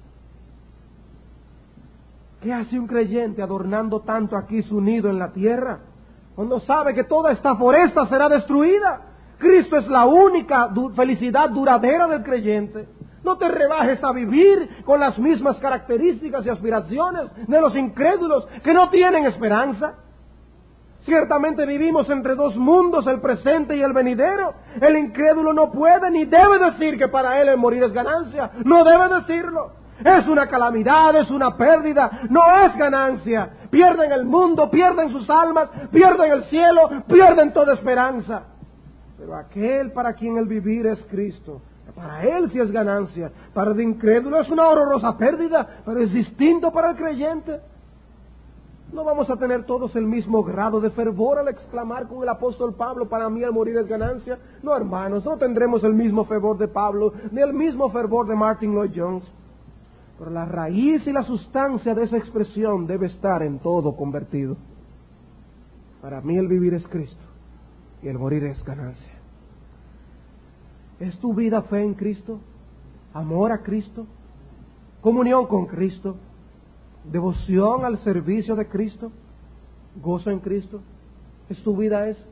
¿Qué hace un creyente adornando tanto aquí su nido en la tierra, cuando sabe que toda esta foresta será destruida? Cristo es la única felicidad duradera del creyente. No te rebajes a vivir con las mismas características y aspiraciones de los incrédulos que no tienen esperanza. Ciertamente vivimos entre dos mundos, el presente y el venidero. El incrédulo no puede ni debe decir que para él el morir es ganancia. No debe decirlo. Es una calamidad, es una pérdida, no es ganancia. Pierden el mundo, pierden sus almas, pierden el cielo, pierden toda esperanza. Pero aquel para quien el vivir es Cristo, para él sí es ganancia. Para el incrédulo es una horrorosa pérdida, pero es distinto para el creyente. No vamos a tener todos el mismo grado de fervor al exclamar con el apóstol Pablo, para mí el morir es ganancia. No, hermanos, no tendremos el mismo fervor de Pablo, ni el mismo fervor de Martin Lloyd Jones. Pero la raíz y la sustancia de esa expresión debe estar en todo convertido. Para mí el vivir es Cristo y el morir es ganancia. ¿Es tu vida fe en Cristo? ¿Amor a Cristo? ¿Comunión con Cristo? ¿Devoción al servicio de Cristo? ¿Gozo en Cristo? ¿Es tu vida eso?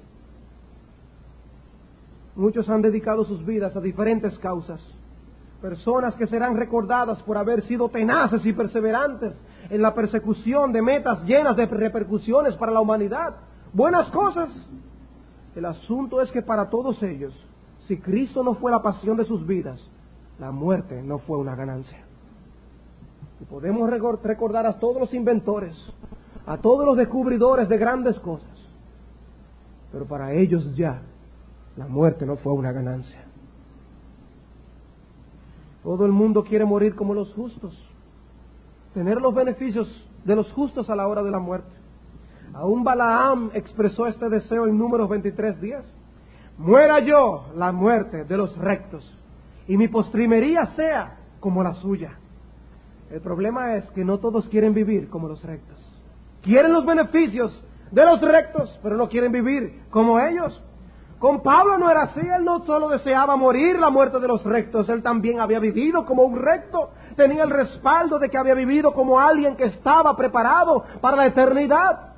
Muchos han dedicado sus vidas a diferentes causas. Personas que serán recordadas por haber sido tenaces y perseverantes en la persecución de metas llenas de repercusiones para la humanidad. Buenas cosas. El asunto es que para todos ellos, si Cristo no fue la pasión de sus vidas, la muerte no fue una ganancia. Y podemos recordar a todos los inventores, a todos los descubridores de grandes cosas, pero para ellos ya la muerte no fue una ganancia. Todo el mundo quiere morir como los justos, tener los beneficios de los justos a la hora de la muerte. Aún Balaam expresó este deseo en Números 23:10. Muera yo la muerte de los rectos, y mi postrimería sea como la suya. El problema es que no todos quieren vivir como los rectos. Quieren los beneficios de los rectos, pero no quieren vivir como ellos. Con Pablo no era así. Él no solo deseaba morir la muerte de los rectos, él también había vivido como un recto. Tenía el respaldo de que había vivido como alguien que estaba preparado para la eternidad.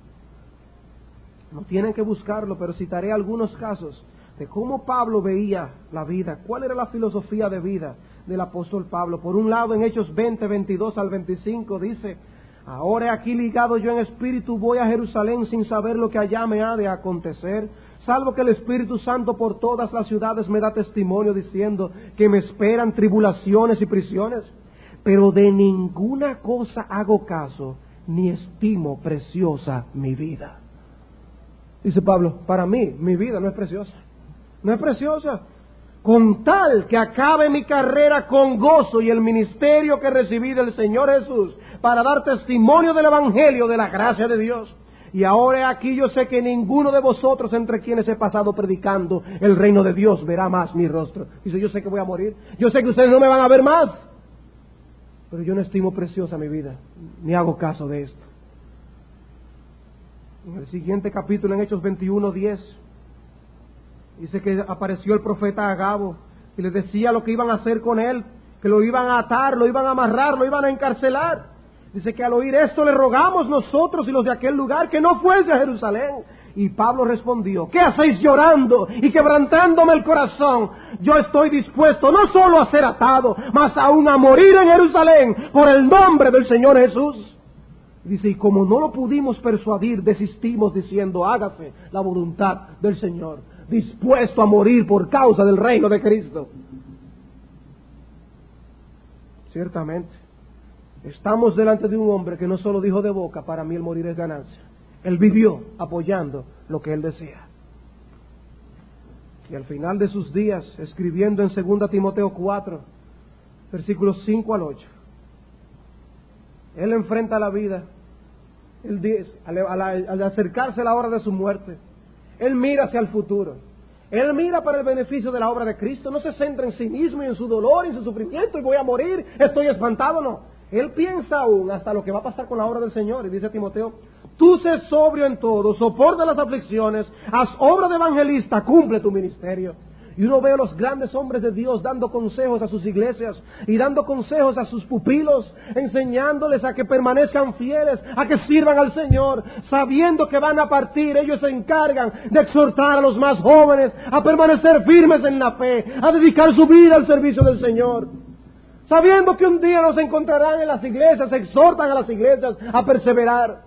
No tienen que buscarlo, pero citaré algunos casos de cómo Pablo veía la vida, cuál era la filosofía de vida del apóstol Pablo. Por un lado, en Hechos 20, 22 al 25, dice: ahora aquí ligado yo en espíritu voy a Jerusalén sin saber lo que allá me ha de acontecer, salvo que el Espíritu Santo por todas las ciudades me da testimonio diciendo que me esperan tribulaciones y prisiones. Pero de ninguna cosa hago caso, ni estimo preciosa mi vida. Dice Pablo, para mí, mi vida no es preciosa. No es preciosa. Con tal que acabe mi carrera con gozo y el ministerio que recibí del Señor Jesús para dar testimonio del Evangelio de la gracia de Dios. Y ahora aquí yo sé que ninguno de vosotros entre quienes he pasado predicando el reino de Dios verá más mi rostro. Dice, yo sé que voy a morir, yo sé que ustedes no me van a ver más, pero yo no estimo preciosa mi vida, ni hago caso de esto. En el siguiente capítulo, en Hechos 21:10, dice que apareció el profeta Agabo y les decía lo que iban a hacer con él, que lo iban a atar, lo iban a amarrar, lo iban a encarcelar. Dice que al oír esto le rogamos nosotros y los de aquel lugar que no fuese a Jerusalén. Y Pablo respondió, ¿qué hacéis llorando y quebrantándome el corazón? Yo estoy dispuesto no solo a ser atado, mas aún a morir en Jerusalén por el nombre del Señor Jesús. Dice, y como no lo pudimos persuadir, desistimos diciendo, hágase la voluntad del Señor, dispuesto a morir por causa del reino de Cristo. Ciertamente, estamos delante de un hombre que no solo dijo de boca, para mí el morir es ganancia. Él vivió apoyando lo que él decía. Y al final de sus días, escribiendo en 2 Timoteo 4, versículos 5 al 8, él enfrenta la vida. Él dice, al acercarse la hora de su muerte, él mira hacia el futuro. Él mira para el beneficio de la obra de Cristo. No se centra en sí mismo y en su dolor y en su sufrimiento y voy a morir, estoy espantado, no. Él piensa aún hasta lo que va a pasar con la obra del Señor. Y dice a Timoteo, tú sé sobrio en todo, soporta las aflicciones, haz obra de evangelista, cumple tu ministerio. Y uno ve a los grandes hombres de Dios dando consejos a sus iglesias y dando consejos a sus pupilos, enseñándoles a que permanezcan fieles, a que sirvan al Señor, sabiendo que van a partir. Ellos se encargan de exhortar a los más jóvenes a permanecer firmes en la fe, a dedicar su vida al servicio del Señor. Sabiendo que un día los encontrarán en las iglesias, exhortan a las iglesias a perseverar.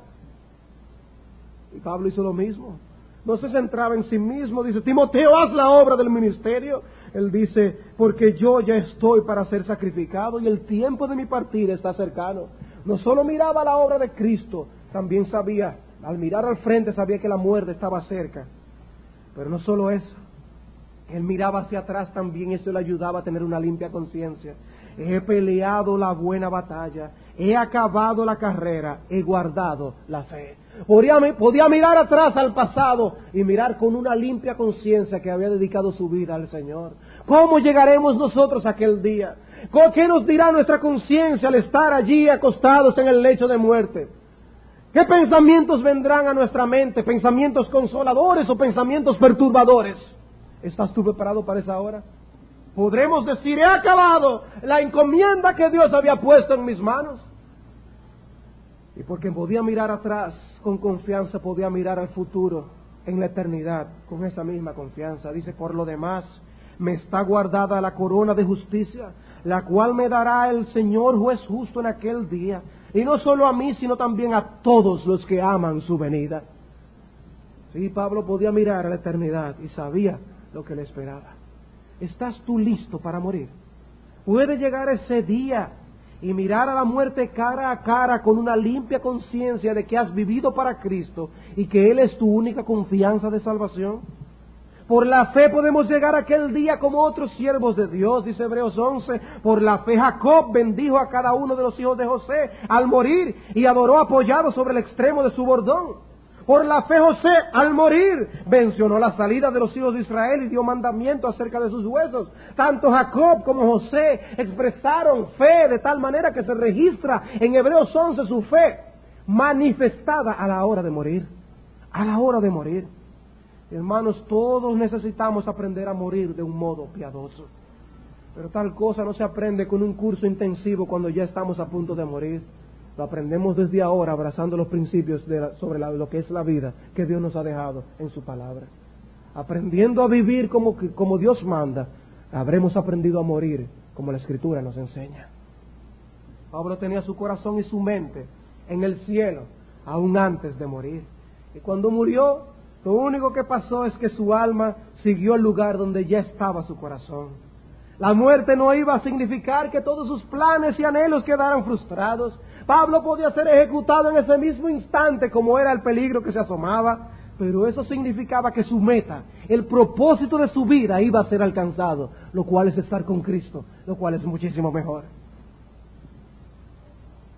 Y Pablo hizo lo mismo. No se centraba en sí mismo. Dice, Timoteo, haz la obra del ministerio. Él dice, porque yo ya estoy para ser sacrificado y el tiempo de mi partida está cercano. No solo miraba la obra de Cristo, también sabía, al mirar al frente, sabía que la muerte estaba cerca. Pero no solo eso, él miraba hacia atrás también, eso le ayudaba a tener una limpia conciencia. He peleado la buena batalla, he acabado la carrera, he guardado la fe. Podía mirar atrás al pasado y mirar con una limpia conciencia que había dedicado su vida al Señor. ¿Cómo llegaremos nosotros a aquel día? ¿Qué nos dirá nuestra conciencia al estar allí acostados en el lecho de muerte? ¿Qué pensamientos vendrán a nuestra mente? ¿Pensamientos consoladores o pensamientos perturbadores? ¿Estás tú preparado para esa hora? Podremos decir, he acabado la encomienda que Dios había puesto en mis manos. Y porque podía mirar atrás con confianza, podía mirar al futuro, en la eternidad, con esa misma confianza. Dice, por lo demás, me está guardada la corona de justicia, la cual me dará el Señor juez justo en aquel día. Y no solo a mí, sino también a todos los que aman su venida. Sí, Pablo podía mirar a la eternidad y sabía lo que le esperaba. ¿Estás tú listo para morir? ¿Puedes llegar ese día y mirar a la muerte cara a cara con una limpia conciencia de que has vivido para Cristo y que Él es tu única confianza de salvación? Por la fe podemos llegar a aquel día como otros siervos de Dios, dice Hebreos 11. Por la fe Jacob bendijo a cada uno de los hijos de José al morir y adoró apoyado sobre el extremo de su bordón. Por la fe José, al morir, mencionó la salida de los hijos de Israel y dio mandamiento acerca de sus huesos. Tanto Jacob como José expresaron fe de tal manera que se registra en Hebreos 11 su fe manifestada a la hora de morir. A la hora de morir. Hermanos, todos necesitamos aprender a morir de un modo piadoso. Pero tal cosa no se aprende con un curso intensivo cuando ya estamos a punto de morir. Lo aprendemos desde ahora, abrazando los principios sobre lo que es la vida que Dios nos ha dejado en su palabra. Aprendiendo a vivir como Dios manda, habremos aprendido a morir como la Escritura nos enseña. Pablo tenía su corazón y su mente en el cielo, aún antes de morir. Y cuando murió, lo único que pasó es que su alma siguió el lugar donde ya estaba su corazón. La muerte no iba a significar que todos sus planes y anhelos quedaran frustrados. Pablo podía ser ejecutado en ese mismo instante como era el peligro que se asomaba, pero eso significaba que su meta, el propósito de su vida iba a ser alcanzado, lo cual es estar con Cristo, lo cual es muchísimo mejor.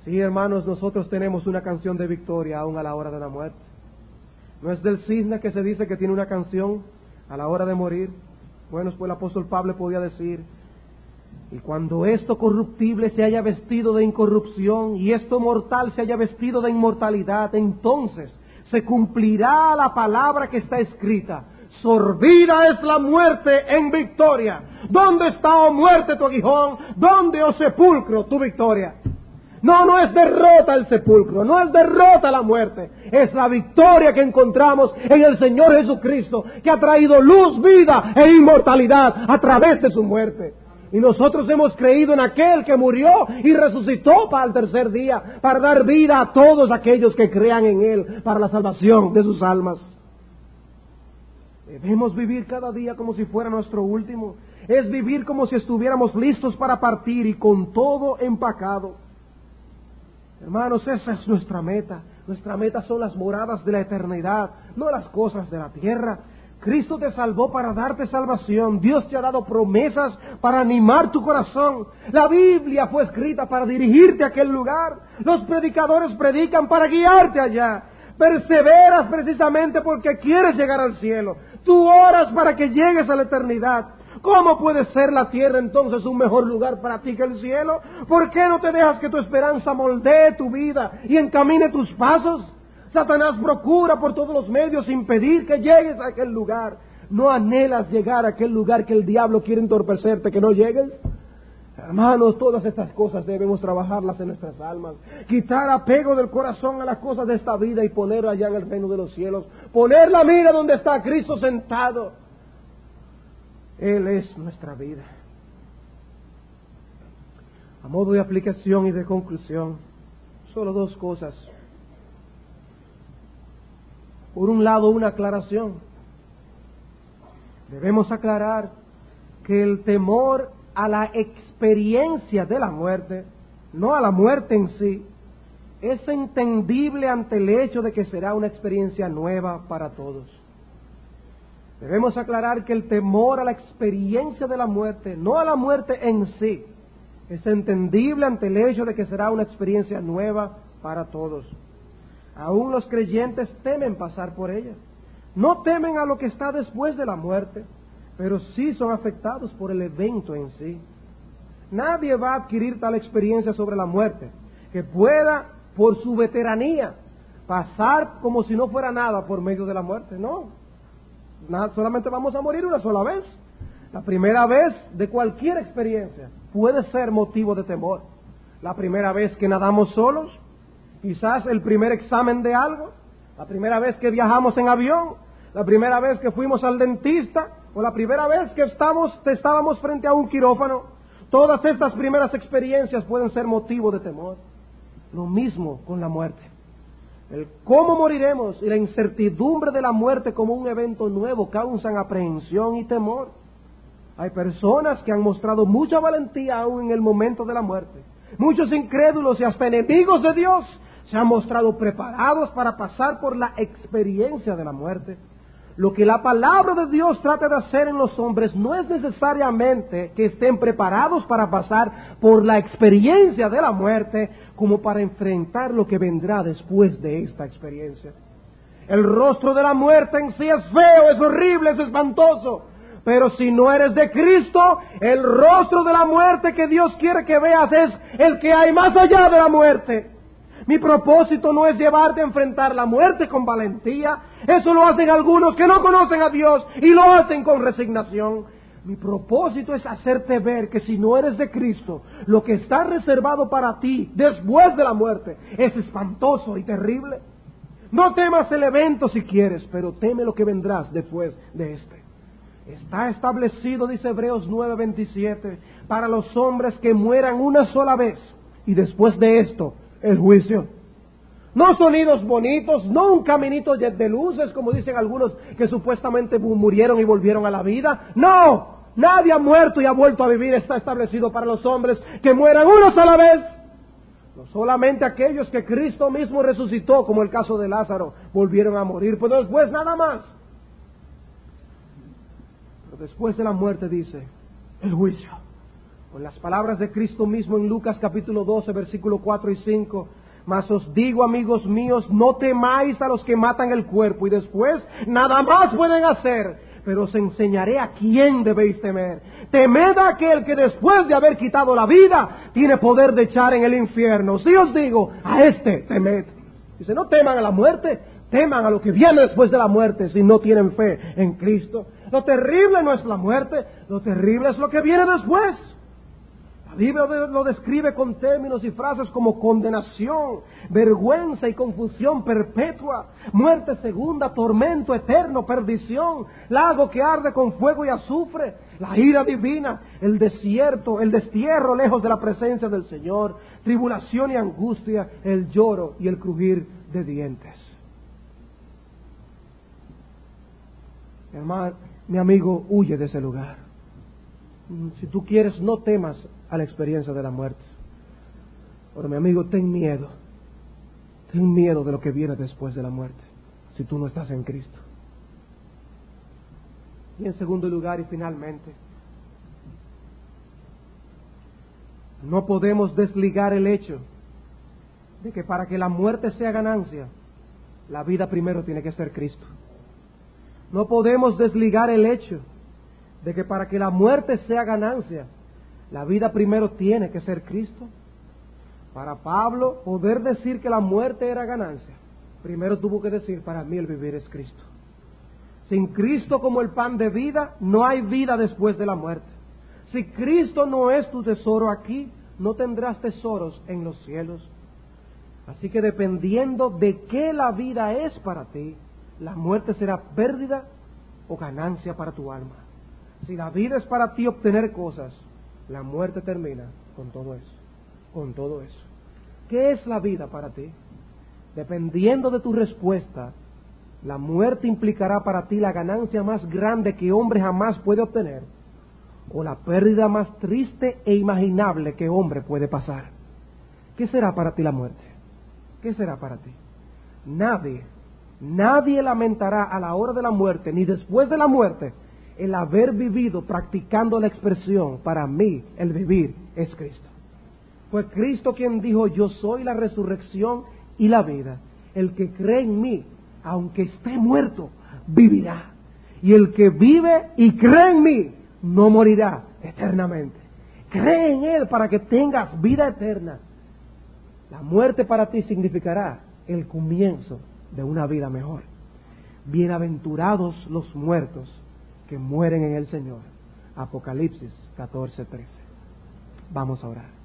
Sí, hermanos, nosotros tenemos una canción de victoria aún a la hora de la muerte. ¿No es del cisne que se dice que tiene una canción a la hora de morir? Bueno, pues el apóstol Pablo podía decir: y cuando esto corruptible se haya vestido de incorrupción y esto mortal se haya vestido de inmortalidad, entonces se cumplirá la palabra que está escrita: sorbida es la muerte en victoria. ¿Dónde está, oh muerte, tu aguijón? ¿Dónde, oh sepulcro, tu victoria? No es derrota el sepulcro, no es derrota la muerte, es la victoria que encontramos en el Señor Jesucristo, que ha traído luz, vida e inmortalidad a través de su muerte. Y nosotros hemos creído en aquel que murió y resucitó para el tercer día, para dar vida a todos aquellos que crean en Él, para la salvación de sus almas. Debemos vivir cada día como si fuera nuestro último. Es vivir como si estuviéramos listos para partir y con todo empacado. Hermanos, esa es nuestra meta. Nuestra meta son las moradas de la eternidad, no las cosas de la tierra. Cristo te salvó para darte salvación. Dios te ha dado promesas para animar tu corazón. La Biblia fue escrita para dirigirte a aquel lugar. Los predicadores predican para guiarte allá. Perseveras precisamente porque quieres llegar al cielo. Tú oras para que llegues a la eternidad. ¿Cómo puede ser la tierra entonces un mejor lugar para ti que el cielo? ¿Por qué no te dejas que tu esperanza moldee tu vida y encamine tus pasos? Satanás procura por todos los medios impedir que llegues a aquel lugar. ¿No anhelas llegar a aquel lugar que el diablo quiere entorpecerte que no llegues? Hermanos, todas estas cosas debemos trabajarlas en nuestras almas. Quitar apego del corazón a las cosas de esta vida y ponerlo allá en el reino de los cielos. Poner la mira donde está Cristo sentado. Él es nuestra vida. A modo de aplicación y de conclusión, solo dos cosas. Por un lado, una aclaración. Debemos aclarar que el temor a la experiencia de la muerte, no a la muerte en sí, es entendible ante el hecho de que será una experiencia nueva para todos. Debemos aclarar que el temor a la experiencia de la muerte, no a la muerte en sí, es entendible ante el hecho de que será una experiencia nueva para todos. Aún los creyentes temen pasar por ella. No temen a lo que está después de la muerte, pero sí son afectados por el evento en sí. Nadie va a adquirir tal experiencia sobre la muerte, que pueda, por su veteranía, pasar como si no fuera nada por medio de la muerte. No. Solamente vamos a morir una sola vez. La primera vez de cualquier experiencia puede ser motivo de temor. La primera vez que nadamos solos, quizás el primer examen de algo, la primera vez que viajamos en avión, la primera vez que fuimos al dentista, o la primera vez que estábamos frente a un quirófano. Todas estas primeras experiencias pueden ser motivo de temor. Lo mismo con la muerte. El cómo moriremos y la incertidumbre de la muerte como un evento nuevo causan aprehensión y temor. Hay personas que han mostrado mucha valentía aún en el momento de la muerte. Muchos incrédulos y hasta enemigos de Dios se han mostrado preparados para pasar por la experiencia de la muerte. Lo que la palabra de Dios trata de hacer en los hombres no es necesariamente que estén preparados para pasar por la experiencia de la muerte, como para enfrentar lo que vendrá después de esta experiencia. El rostro de la muerte en sí es feo, es horrible, es espantoso. Pero si no eres de Cristo, el rostro de la muerte que Dios quiere que veas es el que hay más allá de la muerte. Mi propósito no es llevarte a enfrentar la muerte con valentía. Eso lo hacen algunos que no conocen a Dios y lo hacen con resignación. Mi propósito es hacerte ver que si no eres de Cristo, lo que está reservado para ti después de la muerte es espantoso y terrible. No temas el evento si quieres, pero teme lo que vendrás después de este. Está establecido, dice Hebreos 9:27, para los hombres que mueran una sola vez y después de esto el juicio. No sonidos bonitos, no un caminito de luces, como dicen algunos que supuestamente murieron y volvieron a la vida. No, nadie ha muerto y ha vuelto a vivir. Está establecido para los hombres que mueran una sola vez. No solamente aquellos que Cristo mismo resucitó, como el caso de Lázaro, volvieron a morir, pero después nada más. Pero después de la muerte dice, el juicio. Con las palabras de Cristo mismo en Lucas capítulo 12, versículo 4 y 5, mas os digo, amigos míos, no temáis a los que matan el cuerpo y después nada más pueden hacer, pero os enseñaré a quién debéis temer. Temed a aquel que después de haber quitado la vida, tiene poder de echar en el infierno. Si os digo, a este temed. Dice, no teman a la muerte, teman a lo que viene después de la muerte si no tienen fe en Cristo. Lo terrible no es la muerte, lo terrible es lo que viene después. La Biblia lo describe con términos y frases como condenación, vergüenza y confusión perpetua, muerte segunda, tormento eterno, perdición, lago que arde con fuego y azufre, la ira divina, el desierto, el destierro lejos de la presencia del Señor, tribulación y angustia, el lloro y el crujir de dientes. Hermano, mi amigo, huye de ese lugar. Si tú quieres, no temas a la experiencia de la muerte. Pero mi amigo, ten miedo de lo que viene después de la muerte, si tú no estás en Cristo. Y en segundo lugar y finalmente, no podemos desligar el hecho de que para que la muerte sea ganancia, la vida primero tiene que ser Cristo. No podemos desligar el hecho de que para que la muerte sea ganancia, la vida primero tiene que ser Cristo. Para Pablo, poder decir que la muerte era ganancia, primero tuvo que decir, para mí el vivir es Cristo. Sin Cristo como el pan de vida, no hay vida después de la muerte. Si Cristo no es tu tesoro aquí, no tendrás tesoros en los cielos. Así que dependiendo de qué la vida es para ti, la muerte será pérdida o ganancia para tu alma. Si la vida es para ti obtener cosas, la muerte termina con todo eso, con todo eso. ¿Qué es la vida para ti? Dependiendo de tu respuesta, la muerte implicará para ti la ganancia más grande que hombre jamás puede obtener, o la pérdida más triste e imaginable que hombre puede pasar. ¿Qué será para ti la muerte? ¿Qué será para ti? Nadie lamentará a la hora de la muerte, ni después de la muerte, el haber vivido practicando la expresión, para mí el vivir es Cristo. Fue Cristo quien dijo, yo soy la resurrección y la vida. El que cree en mí, aunque esté muerto, vivirá. Y el que vive y cree en mí, no morirá eternamente. Cree en Él para que tengas vida eterna. La muerte para ti significará el comienzo de una vida mejor. Bienaventurados los muertos que mueren en el Señor. Apocalipsis 14:13. Vamos a orar.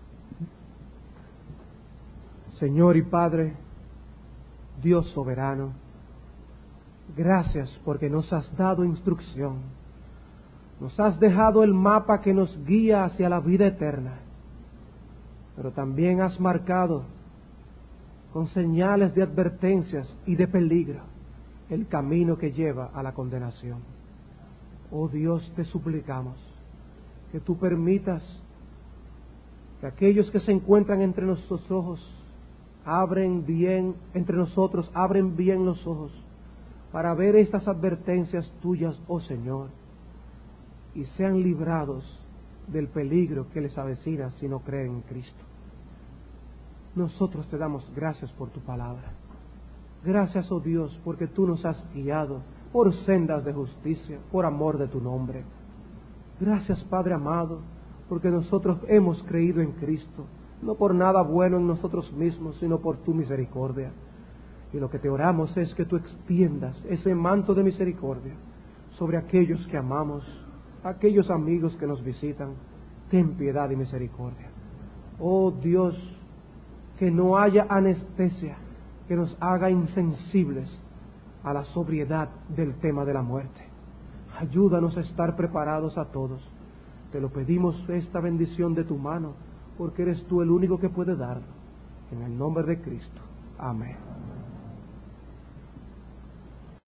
Señor y Padre, Dios soberano, gracias porque nos has dado instrucción. Nos has dejado el mapa que nos guía hacia la vida eterna. Pero también has marcado con señales de advertencias y de peligro el camino que lleva a la condenación. Oh Dios, te suplicamos que tú permitas que aquellos que se encuentran entre nuestros ojos abren bien los ojos para ver estas advertencias tuyas, oh Señor, y sean librados del peligro que les avecina si no creen en Cristo. Nosotros te damos gracias por tu palabra. Gracias, oh Dios, porque tú nos has guiado por sendas de justicia, por amor de tu nombre. Gracias, Padre amado, porque nosotros hemos creído en Cristo, no por nada bueno en nosotros mismos, sino por tu misericordia. Y lo que te oramos es que tú extiendas ese manto de misericordia sobre aquellos que amamos, aquellos amigos que nos visitan. Ten piedad y misericordia. Oh Dios, que no haya anestesia que nos haga insensibles a la sobriedad del tema de la muerte. Ayúdanos a estar preparados a todos. Te lo pedimos, esta bendición de tu mano, porque eres tú el único que puede darlo. En el nombre de Cristo. Amén.